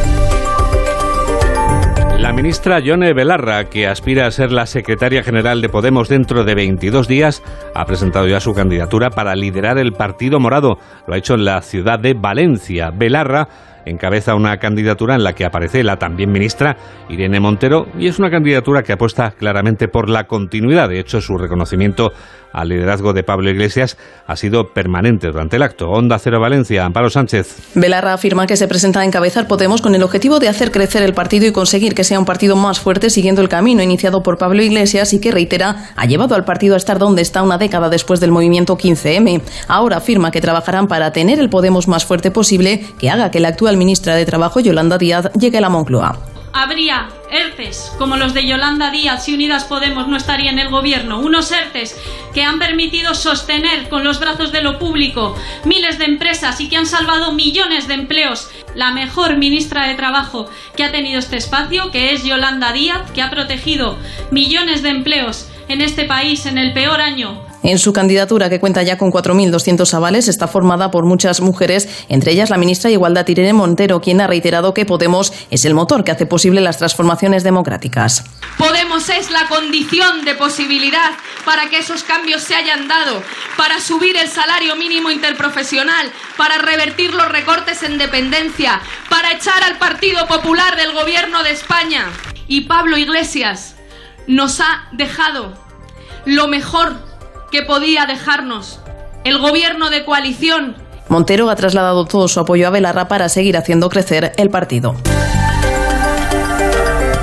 La ministra Yone Belarra, que aspira a ser la secretaria general de Podemos dentro de 22 días, ha presentado ya su candidatura para liderar el Partido Morado. Lo ha hecho en la ciudad de Valencia. Belarra encabeza una candidatura en la que aparece la también ministra Irene Montero y es una candidatura que apuesta claramente por la continuidad. De hecho, su reconocimiento al liderazgo de Pablo Iglesias ha sido permanente durante el acto. Onda Cero Valencia, Amparo Sánchez. Belarra afirma que se presenta a encabezar Podemos con el objetivo de hacer crecer el partido y conseguir que sea un partido más fuerte siguiendo el camino iniciado por Pablo Iglesias y que, reitera, ha llevado al partido a estar donde está una década después del movimiento 15M. Ahora afirma que trabajarán para tener el Podemos más fuerte posible, que haga que la actual ministra de Trabajo, Yolanda Díaz, llegue a la Moncloa. Habría ERTEs como los de Yolanda Díaz si Unidas Podemos no estaría en el gobierno. Unos ERTEs que han permitido sostener con los brazos de lo público miles de empresas y que han salvado millones de empleos. La mejor ministra de Trabajo que ha tenido este espacio, que es Yolanda Díaz, que ha protegido millones de empleos en este país en el peor año. En su candidatura, que cuenta ya con 4.200 avales, está formada por muchas mujeres, entre ellas la ministra de Igualdad Irene Montero, quien ha reiterado que Podemos es el motor que hace posible las transformaciones democráticas. Podemos es la condición de posibilidad para que esos cambios se hayan dado, para subir el salario mínimo interprofesional, para revertir los recortes en dependencia, para echar al Partido Popular del Gobierno de España. Y Pablo Iglesias nos ha dejado lo mejor que podía dejarnos, el gobierno de coalición. Montero ha trasladado todo su apoyo a Belarra para seguir haciendo crecer el partido. El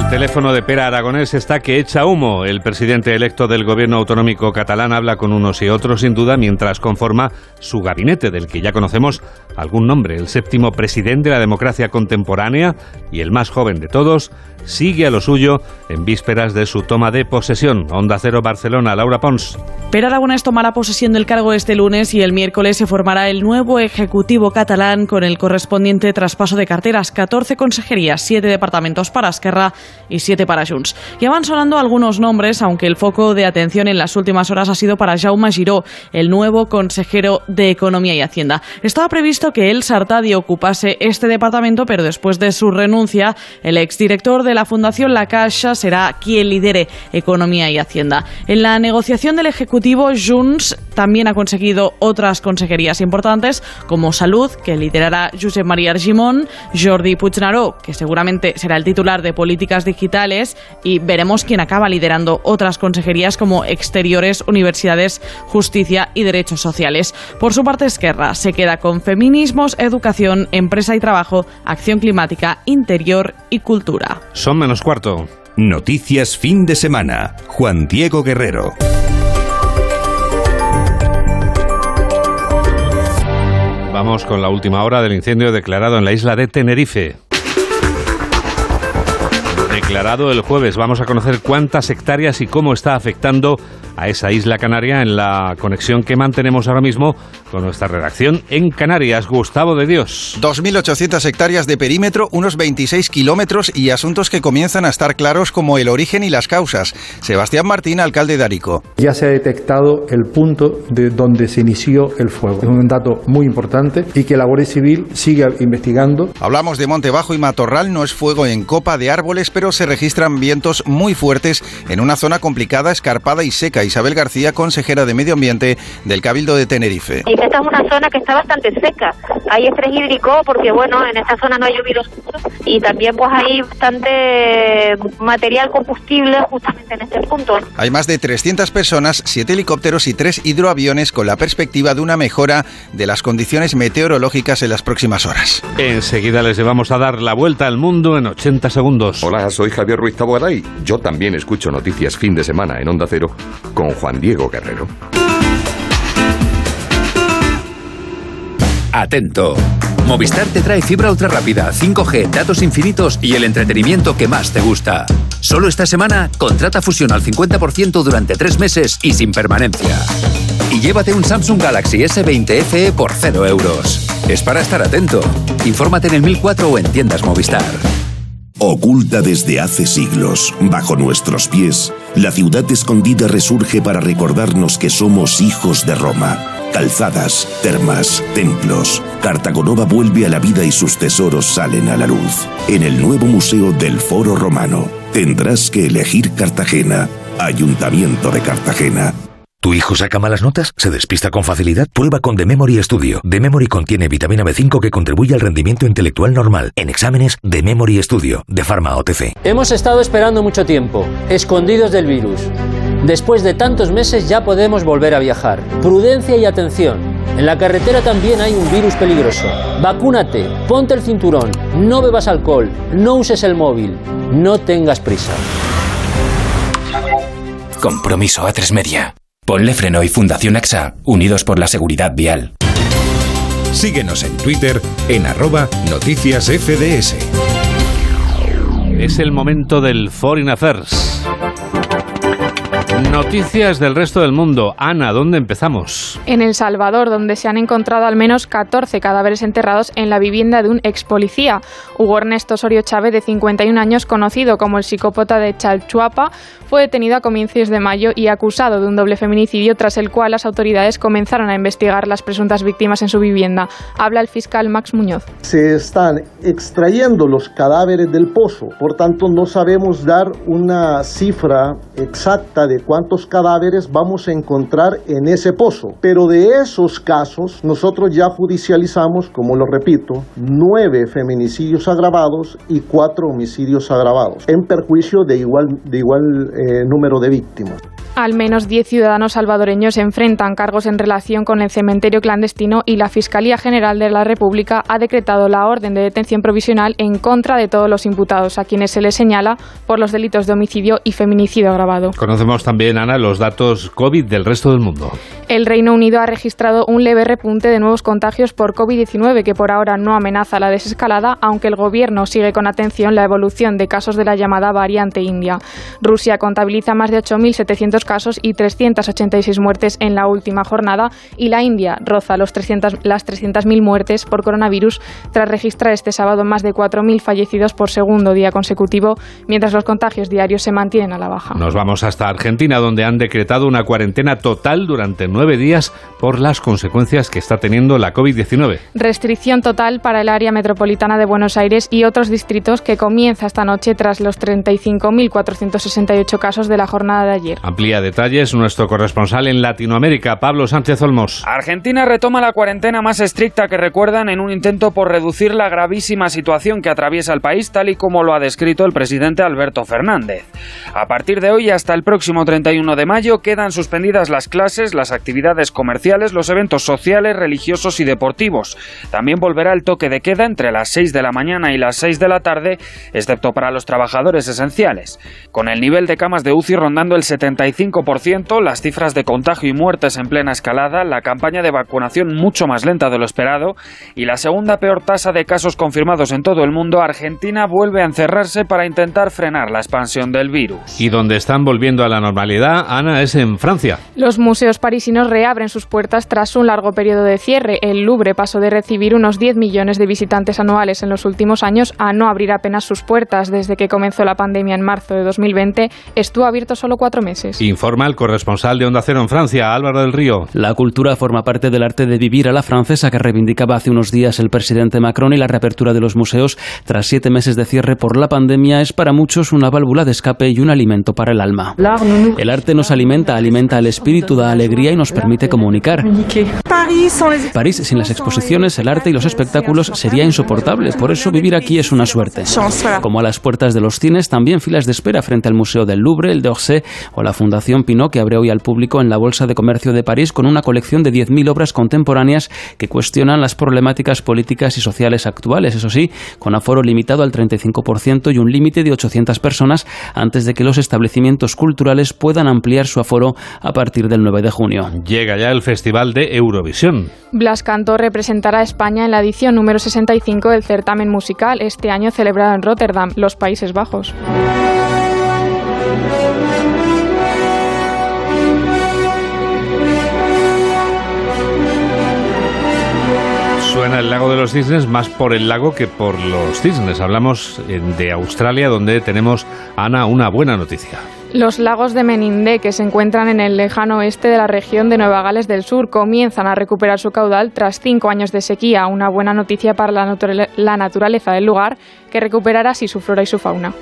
teléfono de Pere Aragonés está que echa humo. El presidente electo del gobierno autonómico catalán habla con unos y otros, sin duda, mientras conforma su gabinete, del que ya conocemos algún nombre. El 7º presidente de la democracia contemporánea y el más joven de todos sigue a lo suyo en vísperas de su toma de posesión. Onda Cero Barcelona, Laura Pons. Pere Aragonés tomará posesión del cargo este lunes y el miércoles se formará el nuevo Ejecutivo catalán con el correspondiente traspaso de carteras. 14 consejerías, 7 departamentos para Esquerra y 7 para Junts. Ya van sonando algunos nombres, aunque el foco de atención en las últimas horas ha sido para Jaume Giró, el nuevo consejero de Economía y Hacienda. Estaba previsto que Elsa Artadi ocupase este departamento, pero después de su renuncia, el exdirector de la Fundación La Caixa será quien lidere Economía y Hacienda. En la negociación del Ejecutivo, Junts también ha conseguido otras consejerías importantes, como Salud, que liderará Josep María Argimon, Jordi Puigneró, que seguramente será el titular de Políticas Digitales, y veremos quién acaba liderando otras consejerías como Exteriores, Universidades, Justicia y Derechos Sociales. Por su parte, Esquerra se queda con Feminismos, Educación, Empresa y Trabajo, Acción Climática, Interior y Cultura. Son menos cuarto. Noticias fin de semana. Juan Diego Guerrero. Vamos con la última hora del incendio declarado en la isla de Tenerife. Declarado el jueves, vamos a conocer cuántas hectáreas y cómo está afectando a esa isla canaria en la conexión que mantenemos ahora mismo con nuestra redacción en Canarias. Gustavo de Dios. 2.800 hectáreas de perímetro, unos 26 kilómetros y asuntos que comienzan a estar claros como el origen y las causas. Sebastián Martín, alcalde de Arico. Ya se ha detectado el punto de donde se inició el fuego. Es un dato muy importante y que la Guardia Civil sigue investigando. Hablamos de Monte Bajo y Matorral, no es fuego en copa de árboles, pero se registran vientos muy fuertes en una zona complicada, escarpada y seca. Isabel García, consejera de Medio Ambiente del Cabildo de Tenerife. Y esta es una zona que está bastante seca. Hay estrés hídrico porque, bueno, en esta zona no ha llovido y también pues hay bastante material combustible justamente en este punto. Hay más de 300 personas, 7 helicópteros y 3 hidroaviones con la perspectiva de una mejora de las condiciones meteorológicas en las próximas horas. Enseguida les llevamos a dar la vuelta al mundo en 80 segundos. Hola, soy Javier Ruiz Tabogaday. Yo también escucho Noticias Fin de Semana en Onda Cero con Juan Diego Guerrero. Atento. Movistar te trae fibra ultra rápida, 5G, datos infinitos y el entretenimiento que más te gusta. Solo esta semana, contrata Fusión al 50% durante 3 meses y sin permanencia. Y llévate un Samsung Galaxy S20 FE por 0 euros. Es para estar atento. Infórmate en el 1004 o en tiendas Movistar. Oculta desde hace siglos, bajo nuestros pies, la ciudad escondida resurge para recordarnos que somos hijos de Roma. Calzadas, termas, templos. Cartagonova vuelve a la vida y sus tesoros salen a la luz. En el nuevo Museo del Foro Romano, tendrás que elegir Cartagena. Ayuntamiento de Cartagena. ¿Tu hijo saca malas notas? ¿Se despista con facilidad? Prueba con The Memory Studio. The Memory contiene vitamina B5 que contribuye al rendimiento intelectual normal. En exámenes, The Memory Studio, de Pharma OTC. Hemos estado esperando mucho tiempo, escondidos del virus. Después de tantos meses ya podemos volver a viajar. Prudencia y atención. En la carretera también hay un virus peligroso. Vacúnate, ponte el cinturón, no bebas alcohol, no uses el móvil, no tengas prisa. Compromiso A3 Media. Ponle Freno y Fundación AXA, unidos por la seguridad vial. Síguenos en Twitter en @noticiasfds. Es el momento del Foreign Affairs. Noticias del resto del mundo. Ana, ¿dónde empezamos? En El Salvador, donde se han encontrado al menos 14 cadáveres enterrados en la vivienda de un ex policía. Hugo Ernesto Osorio Chávez, de 51 años, conocido como el psicópata de Chalchuapa, fue detenido a comienzos de mayo y acusado de un doble feminicidio, tras el cual las autoridades comenzaron a investigar las presuntas víctimas en su vivienda. Habla el fiscal Max Muñoz. Se están extrayendo los cadáveres del pozo, por tanto no sabemos dar una cifra exacta de cuántos cadáveres vamos a encontrar en ese pozo. Pero de esos casos, nosotros ya judicializamos, como lo repito, 9 feminicidios agravados y 4 homicidios agravados, en perjuicio de igual número de víctimas. Al menos 10 ciudadanos salvadoreños enfrentan cargos en relación con el cementerio clandestino y la Fiscalía General de la República ha decretado la orden de detención provisional en contra de todos los imputados, a quienes se les señala por los delitos de homicidio y feminicidio agravado. Conocemos también, Ana, los datos COVID del resto del mundo. El Reino Unido ha registrado un leve repunte de nuevos contagios por COVID-19 que por ahora no amenaza la desescalada, aunque el gobierno sigue con atención la evolución de casos de la llamada variante india. Rusia contabiliza más de 8.700 casos y 386 muertes en la última jornada, y la India roza las 300.000 muertes por coronavirus tras registrar este sábado más de 4.000 fallecidos por segundo día consecutivo, mientras los contagios diarios se mantienen a la baja. Nos vamos hasta Argentina, donde han decretado una cuarentena total durante 9 días por las consecuencias que está teniendo la COVID-19. Restricción total para el área metropolitana de Buenos Aires y otros distritos, que comienza esta noche tras los 35.468 casos de la jornada de ayer. Amplía detalles nuestro corresponsal en Latinoamérica, Pablo Sánchez Olmos. Argentina retoma la cuarentena más estricta que recuerdan en un intento por reducir la gravísima situación que atraviesa el país, tal y como lo ha descrito el presidente Alberto Fernández. A partir de hoy hasta el próximo 31 de mayo quedan suspendidas las clases, las actividades comerciales, los eventos sociales, religiosos y deportivos. También volverá el toque de queda entre las 6 de la mañana y las 6 de la tarde, excepto para los trabajadores esenciales. Con el nivel de camas de UCI rondando el 75%, las cifras de contagio y muertes en plena escalada, la campaña de vacunación mucho más lenta de lo esperado y la segunda peor tasa de casos confirmados en todo el mundo, Argentina vuelve a encerrarse para intentar frenar la expansión del virus. Y donde están volviendo a la normalidad, Ana, es en Francia. Los museos parisinos reabren sus puertas tras un largo periodo de cierre. El Louvre pasó de recibir unos 10 millones de visitantes anuales en los últimos años a no abrir apenas sus puertas. Desde que comenzó la pandemia en marzo de 2020, estuvo abierto solo 4 meses. Informa el corresponsal de Onda Cero en Francia, Álvaro del Río. La cultura forma parte del arte de vivir a la francesa que reivindicaba hace unos días el presidente Macron, y la reapertura de los museos tras 7 meses de cierre por la pandemia es para muchos una válvula de escape y un alimento para el alma. El arte nos alimenta el espíritu, da alegría y nos permite comunicar. París sin las exposiciones, el arte y los espectáculos sería insoportable, por eso vivir aquí es una suerte. Como a las puertas de los cines, también filas de espera frente al Museo del Louvre, el d'Orsay o la Fundación Pinault, que abre hoy al público en la Bolsa de Comercio de París con una colección de 10.000 obras contemporáneas que cuestionan las problemáticas políticas y sociales actuales, eso sí, con aforo limitado al 35% y un límite de 800 personas antes de que los establecimientos culturales puedan ampliar su aforo a partir del 9 de junio. Llega ya el Festival de Eurovisión. Blas Cantó representará a España en la edición número 65 del certamen musical, este año celebrado en Rotterdam, los Países Bajos. Suena el lago de los cisnes más por el lago que por los cisnes. Hablamos de Australia, donde tenemos, Ana, una buena noticia. Los lagos de Menindee, que se encuentran en el lejano oeste de la región de Nueva Gales del Sur, comienzan a recuperar su caudal tras 5 años de sequía. Una buena noticia para la naturaleza del lugar, que recuperará así su flora y su fauna.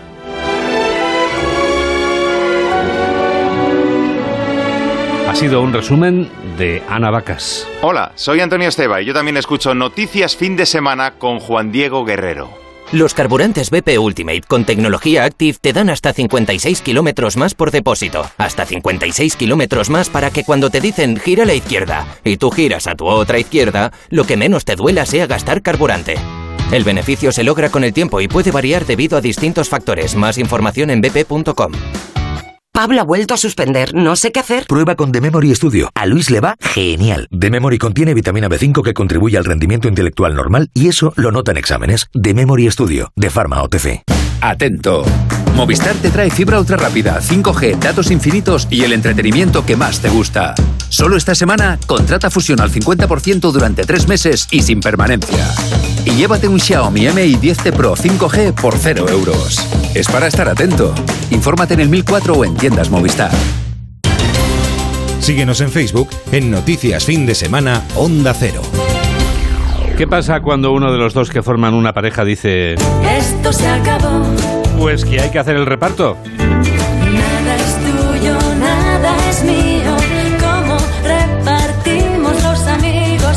Ha sido un resumen de Ana Vacas. Hola, soy Antonio Esteba y yo también escucho Noticias Fin de Semana con Juan Diego Guerrero. Los carburantes BP Ultimate con tecnología Active te dan hasta 56 kilómetros más por depósito. Hasta 56 kilómetros más para que cuando te dicen gira a la izquierda y tú giras a tu otra izquierda, lo que menos te duela sea gastar carburante. El beneficio se logra con el tiempo y puede variar debido a distintos factores. Más información en bp.com. Pablo ha vuelto a suspender, no sé qué hacer. Prueba con The Memory Studio. A Luis le va genial. The Memory contiene vitamina B5 que contribuye al rendimiento intelectual normal y eso lo nota en exámenes. The Memory Studio, de Pharma OTC. Atento. Movistar te trae fibra ultra rápida, 5G, datos infinitos y el entretenimiento que más te gusta. Solo esta semana, contrata Fusión al 50% durante 3 meses y sin permanencia. Y llévate un Xiaomi Mi 10T Pro 5G por 0 euros. Es para estar atento. Infórmate en el 1004 o en tiendas Movistar. Síguenos en Facebook en Noticias Fin de Semana Onda Cero. ¿Qué pasa cuando uno de los dos que forman una pareja dice: esto se acabó? Pues que hay que hacer el reparto. Nada es tuyo, nada es mío. ¿Cómo repartimos los amigos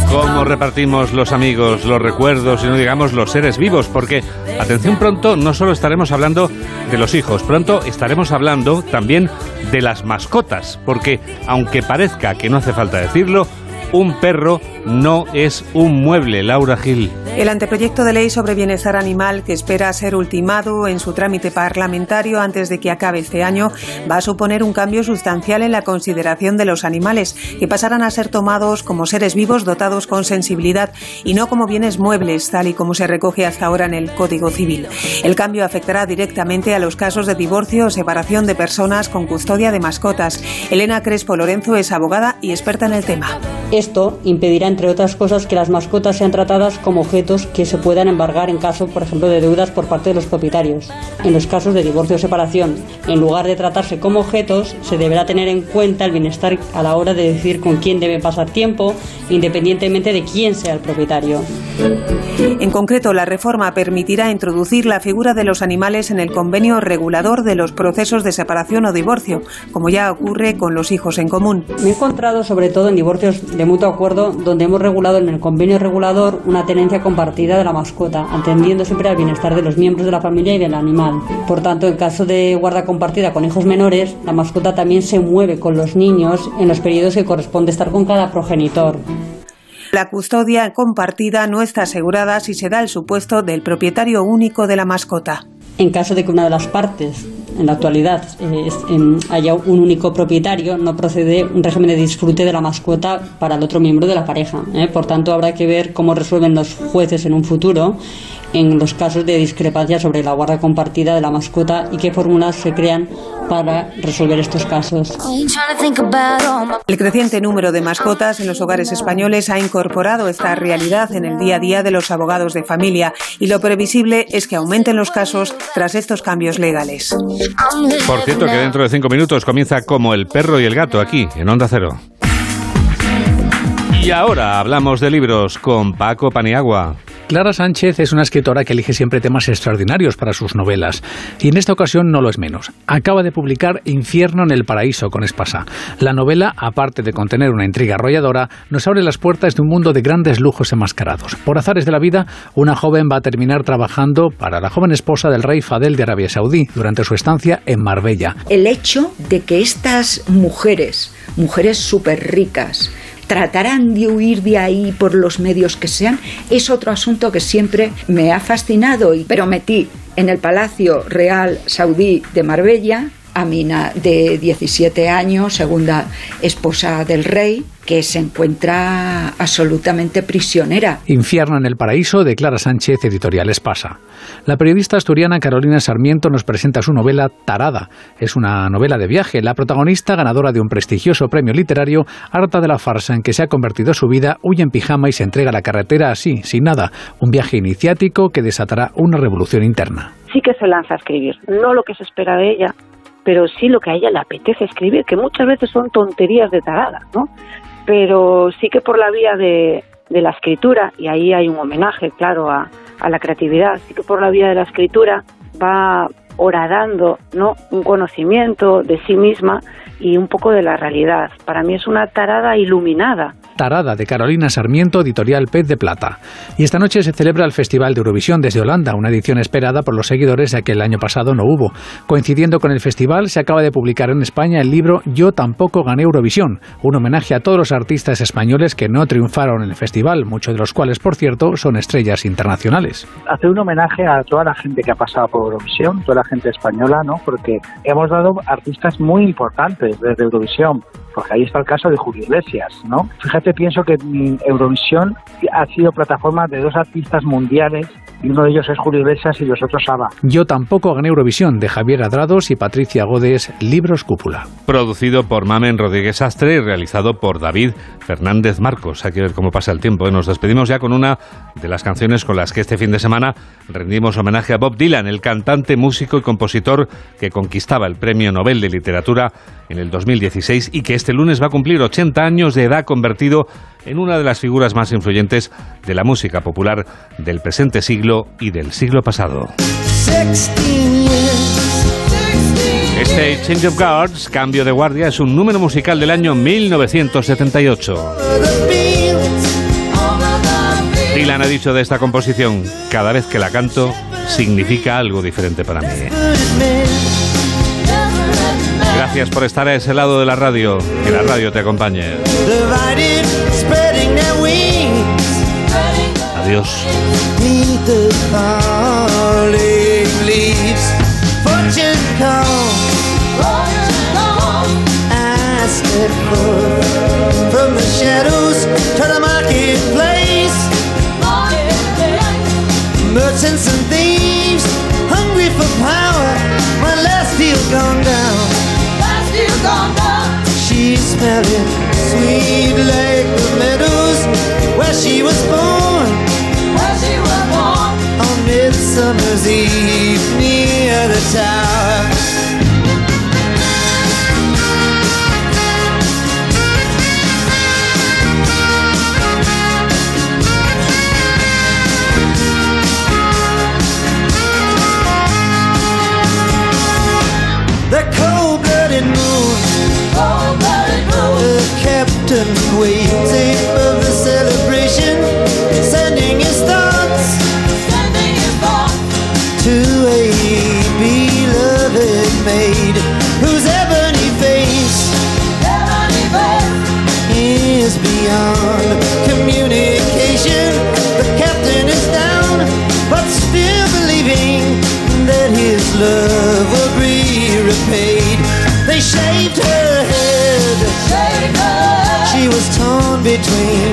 Cómo repartimos los amigos, los recuerdos y no digamos los seres vivos, porque, atención, pronto no solo estaremos hablando de los hijos, pronto estaremos hablando también de las mascotas, porque aunque parezca que no hace falta decirlo, un perro no es un mueble. Laura Gil. El anteproyecto de ley sobre bienestar animal, que espera ser ultimado en su trámite parlamentario antes de que acabe este año, va a suponer un cambio sustancial en la consideración de los animales, que pasarán a ser tomados como seres vivos dotados con sensibilidad y no como bienes muebles, tal y como se recoge hasta ahora en el Código Civil. El cambio afectará directamente a los casos de divorcio o separación de personas con custodia de mascotas. Elena Crespo Lorenzo es abogada y experta en el tema. Esto impedirá, entre otras cosas, que las mascotas sean tratadas como objetos que se puedan embargar en caso, por ejemplo, de deudas por parte de los propietarios. En los casos de divorcio o separación, en lugar de tratarse como objetos, se deberá tener en cuenta el bienestar a la hora de decidir con quién debe pasar tiempo, independientemente de quién sea el propietario. En concreto, la reforma permitirá introducir la figura de los animales en el convenio regulador de los procesos de separación o divorcio, como ya ocurre con los hijos en común. Me he encontrado sobre todo en divorcios de mutuo acuerdo, donde hemos regulado en el convenio regulador una tenencia compartida de la mascota, atendiendo siempre al bienestar de los miembros de la familia y del animal. Por tanto, en caso de guarda compartida con hijos menores, la mascota también se mueve con los niños en los periodos que corresponde estar con cada progenitor. La custodia compartida no está asegurada si se da el supuesto del propietario único de la mascota. En caso de que una de las partes, en la actualidad, haya un único propietario, no procede un régimen de disfrute de la mascota para el otro miembro de la pareja. Por tanto, habrá que ver cómo resuelven los jueces en un futuro en los casos de discrepancia sobre la guarda compartida de la mascota y qué fórmulas se crean para resolver estos casos. El creciente número de mascotas en los hogares españoles ha incorporado esta realidad en el día a día de los abogados de familia, y lo previsible es que aumenten los casos tras estos cambios legales. Por cierto, que dentro de 5 minutos comienza Como el perro y el gato aquí, en Onda Cero. Y ahora hablamos de libros con Paco Paniagua. Clara Sánchez es una escritora que elige siempre temas extraordinarios para sus novelas, y en esta ocasión no lo es menos. Acaba de publicar Infierno en el paraíso con Espasa. La novela, aparte de contener una intriga arrolladora, nos abre las puertas de un mundo de grandes lujos enmascarados. Por azares de la vida, una joven va a terminar trabajando para la joven esposa del rey Fadel de Arabia Saudí durante su estancia en Marbella. El hecho de que estas mujeres súper ricas, tratarán de huir de ahí por los medios que sean, es otro asunto que siempre me ha fascinado. Pero metí en el Palacio Real Saudí de Marbella a Mina, de 17 años, segunda esposa del rey, que se encuentra absolutamente prisionera. Infierno en el paraíso, de Clara Sánchez, editorial Espasa. La periodista asturiana Carolina Sarmiento nos presenta su novela Tarada. Es una novela de viaje. La protagonista, ganadora de un prestigioso premio literario, harta de la farsa en que se ha convertido su vida, huye en pijama y se entrega a la carretera así, sin nada. Un viaje iniciático que desatará una revolución interna. Sí que se lanza a escribir, no lo que se espera de ella, pero sí lo que a ella le apetece escribir, que muchas veces son tonterías de tarada, ¿no? Pero sí que por la vía de la escritura, y ahí hay un homenaje, claro, a la creatividad, sí que por la vía de la escritura va horadando, ¿no?, un conocimiento de sí misma y un poco de la realidad. Para mí es una tarada iluminada. Tarada, de Carolina Sarmiento, editorial Pez de Plata. Y esta noche se celebra el Festival de Eurovisión desde Holanda, una edición esperada por los seguidores, ya que el año pasado no hubo. Coincidiendo con el festival, se acaba de publicar en España el libro Yo tampoco gané Eurovisión, un homenaje a todos los artistas españoles que no triunfaron en el festival, muchos de los cuales, por cierto, son estrellas internacionales. Hacer un homenaje a toda la gente que ha pasado por Eurovisión, toda la gente española, ¿no?, porque hemos dado artistas muy importantes desde Eurovisión. Porque ahí está el caso de Julio Iglesias, ¿no? Fíjate, pienso que Eurovisión ha sido plataforma de dos artistas mundiales, y uno de ellos es Julio Iglesias y los otros ABBA. Yo tampoco gané Eurovisión, de Javier Adrados y Patricia Godes, Libros Cúpula. Producido por Mamen Rodríguez Astre y realizado por David Fernández Marcos. Hay que ver cómo pasa el tiempo. Nos despedimos ya con una de las canciones con las que este fin de semana rendimos homenaje a Bob Dylan, el cantante, músico y compositor que conquistaba el Premio Nobel de Literatura en el 2016 y que este lunes va a cumplir 80 años de edad, convertido en una de las figuras más influyentes de la música popular del presente siglo y del siglo pasado. Este Change of Guards, Cambio de Guardia, es un número musical del año 1978. Dylan ha dicho de esta composición: cada vez que la canto significa algo diferente para mí. Gracias por estar a ese lado de la radio. Que la radio te acompañe. Adiós. From the shadows to the marketplace, merchants and thieves hungry for power. My last deal gone down. She's smelling sweet like the meadows where she was born. On Midsummer's Eve near the tower. The cold-blooded moon, the captain waiting for the celebration, sending his thoughts to a beloved maid whose ebony face is beyond communication. The captain is down, but still believing that his love will be repaid. They shaved her head. She was torn between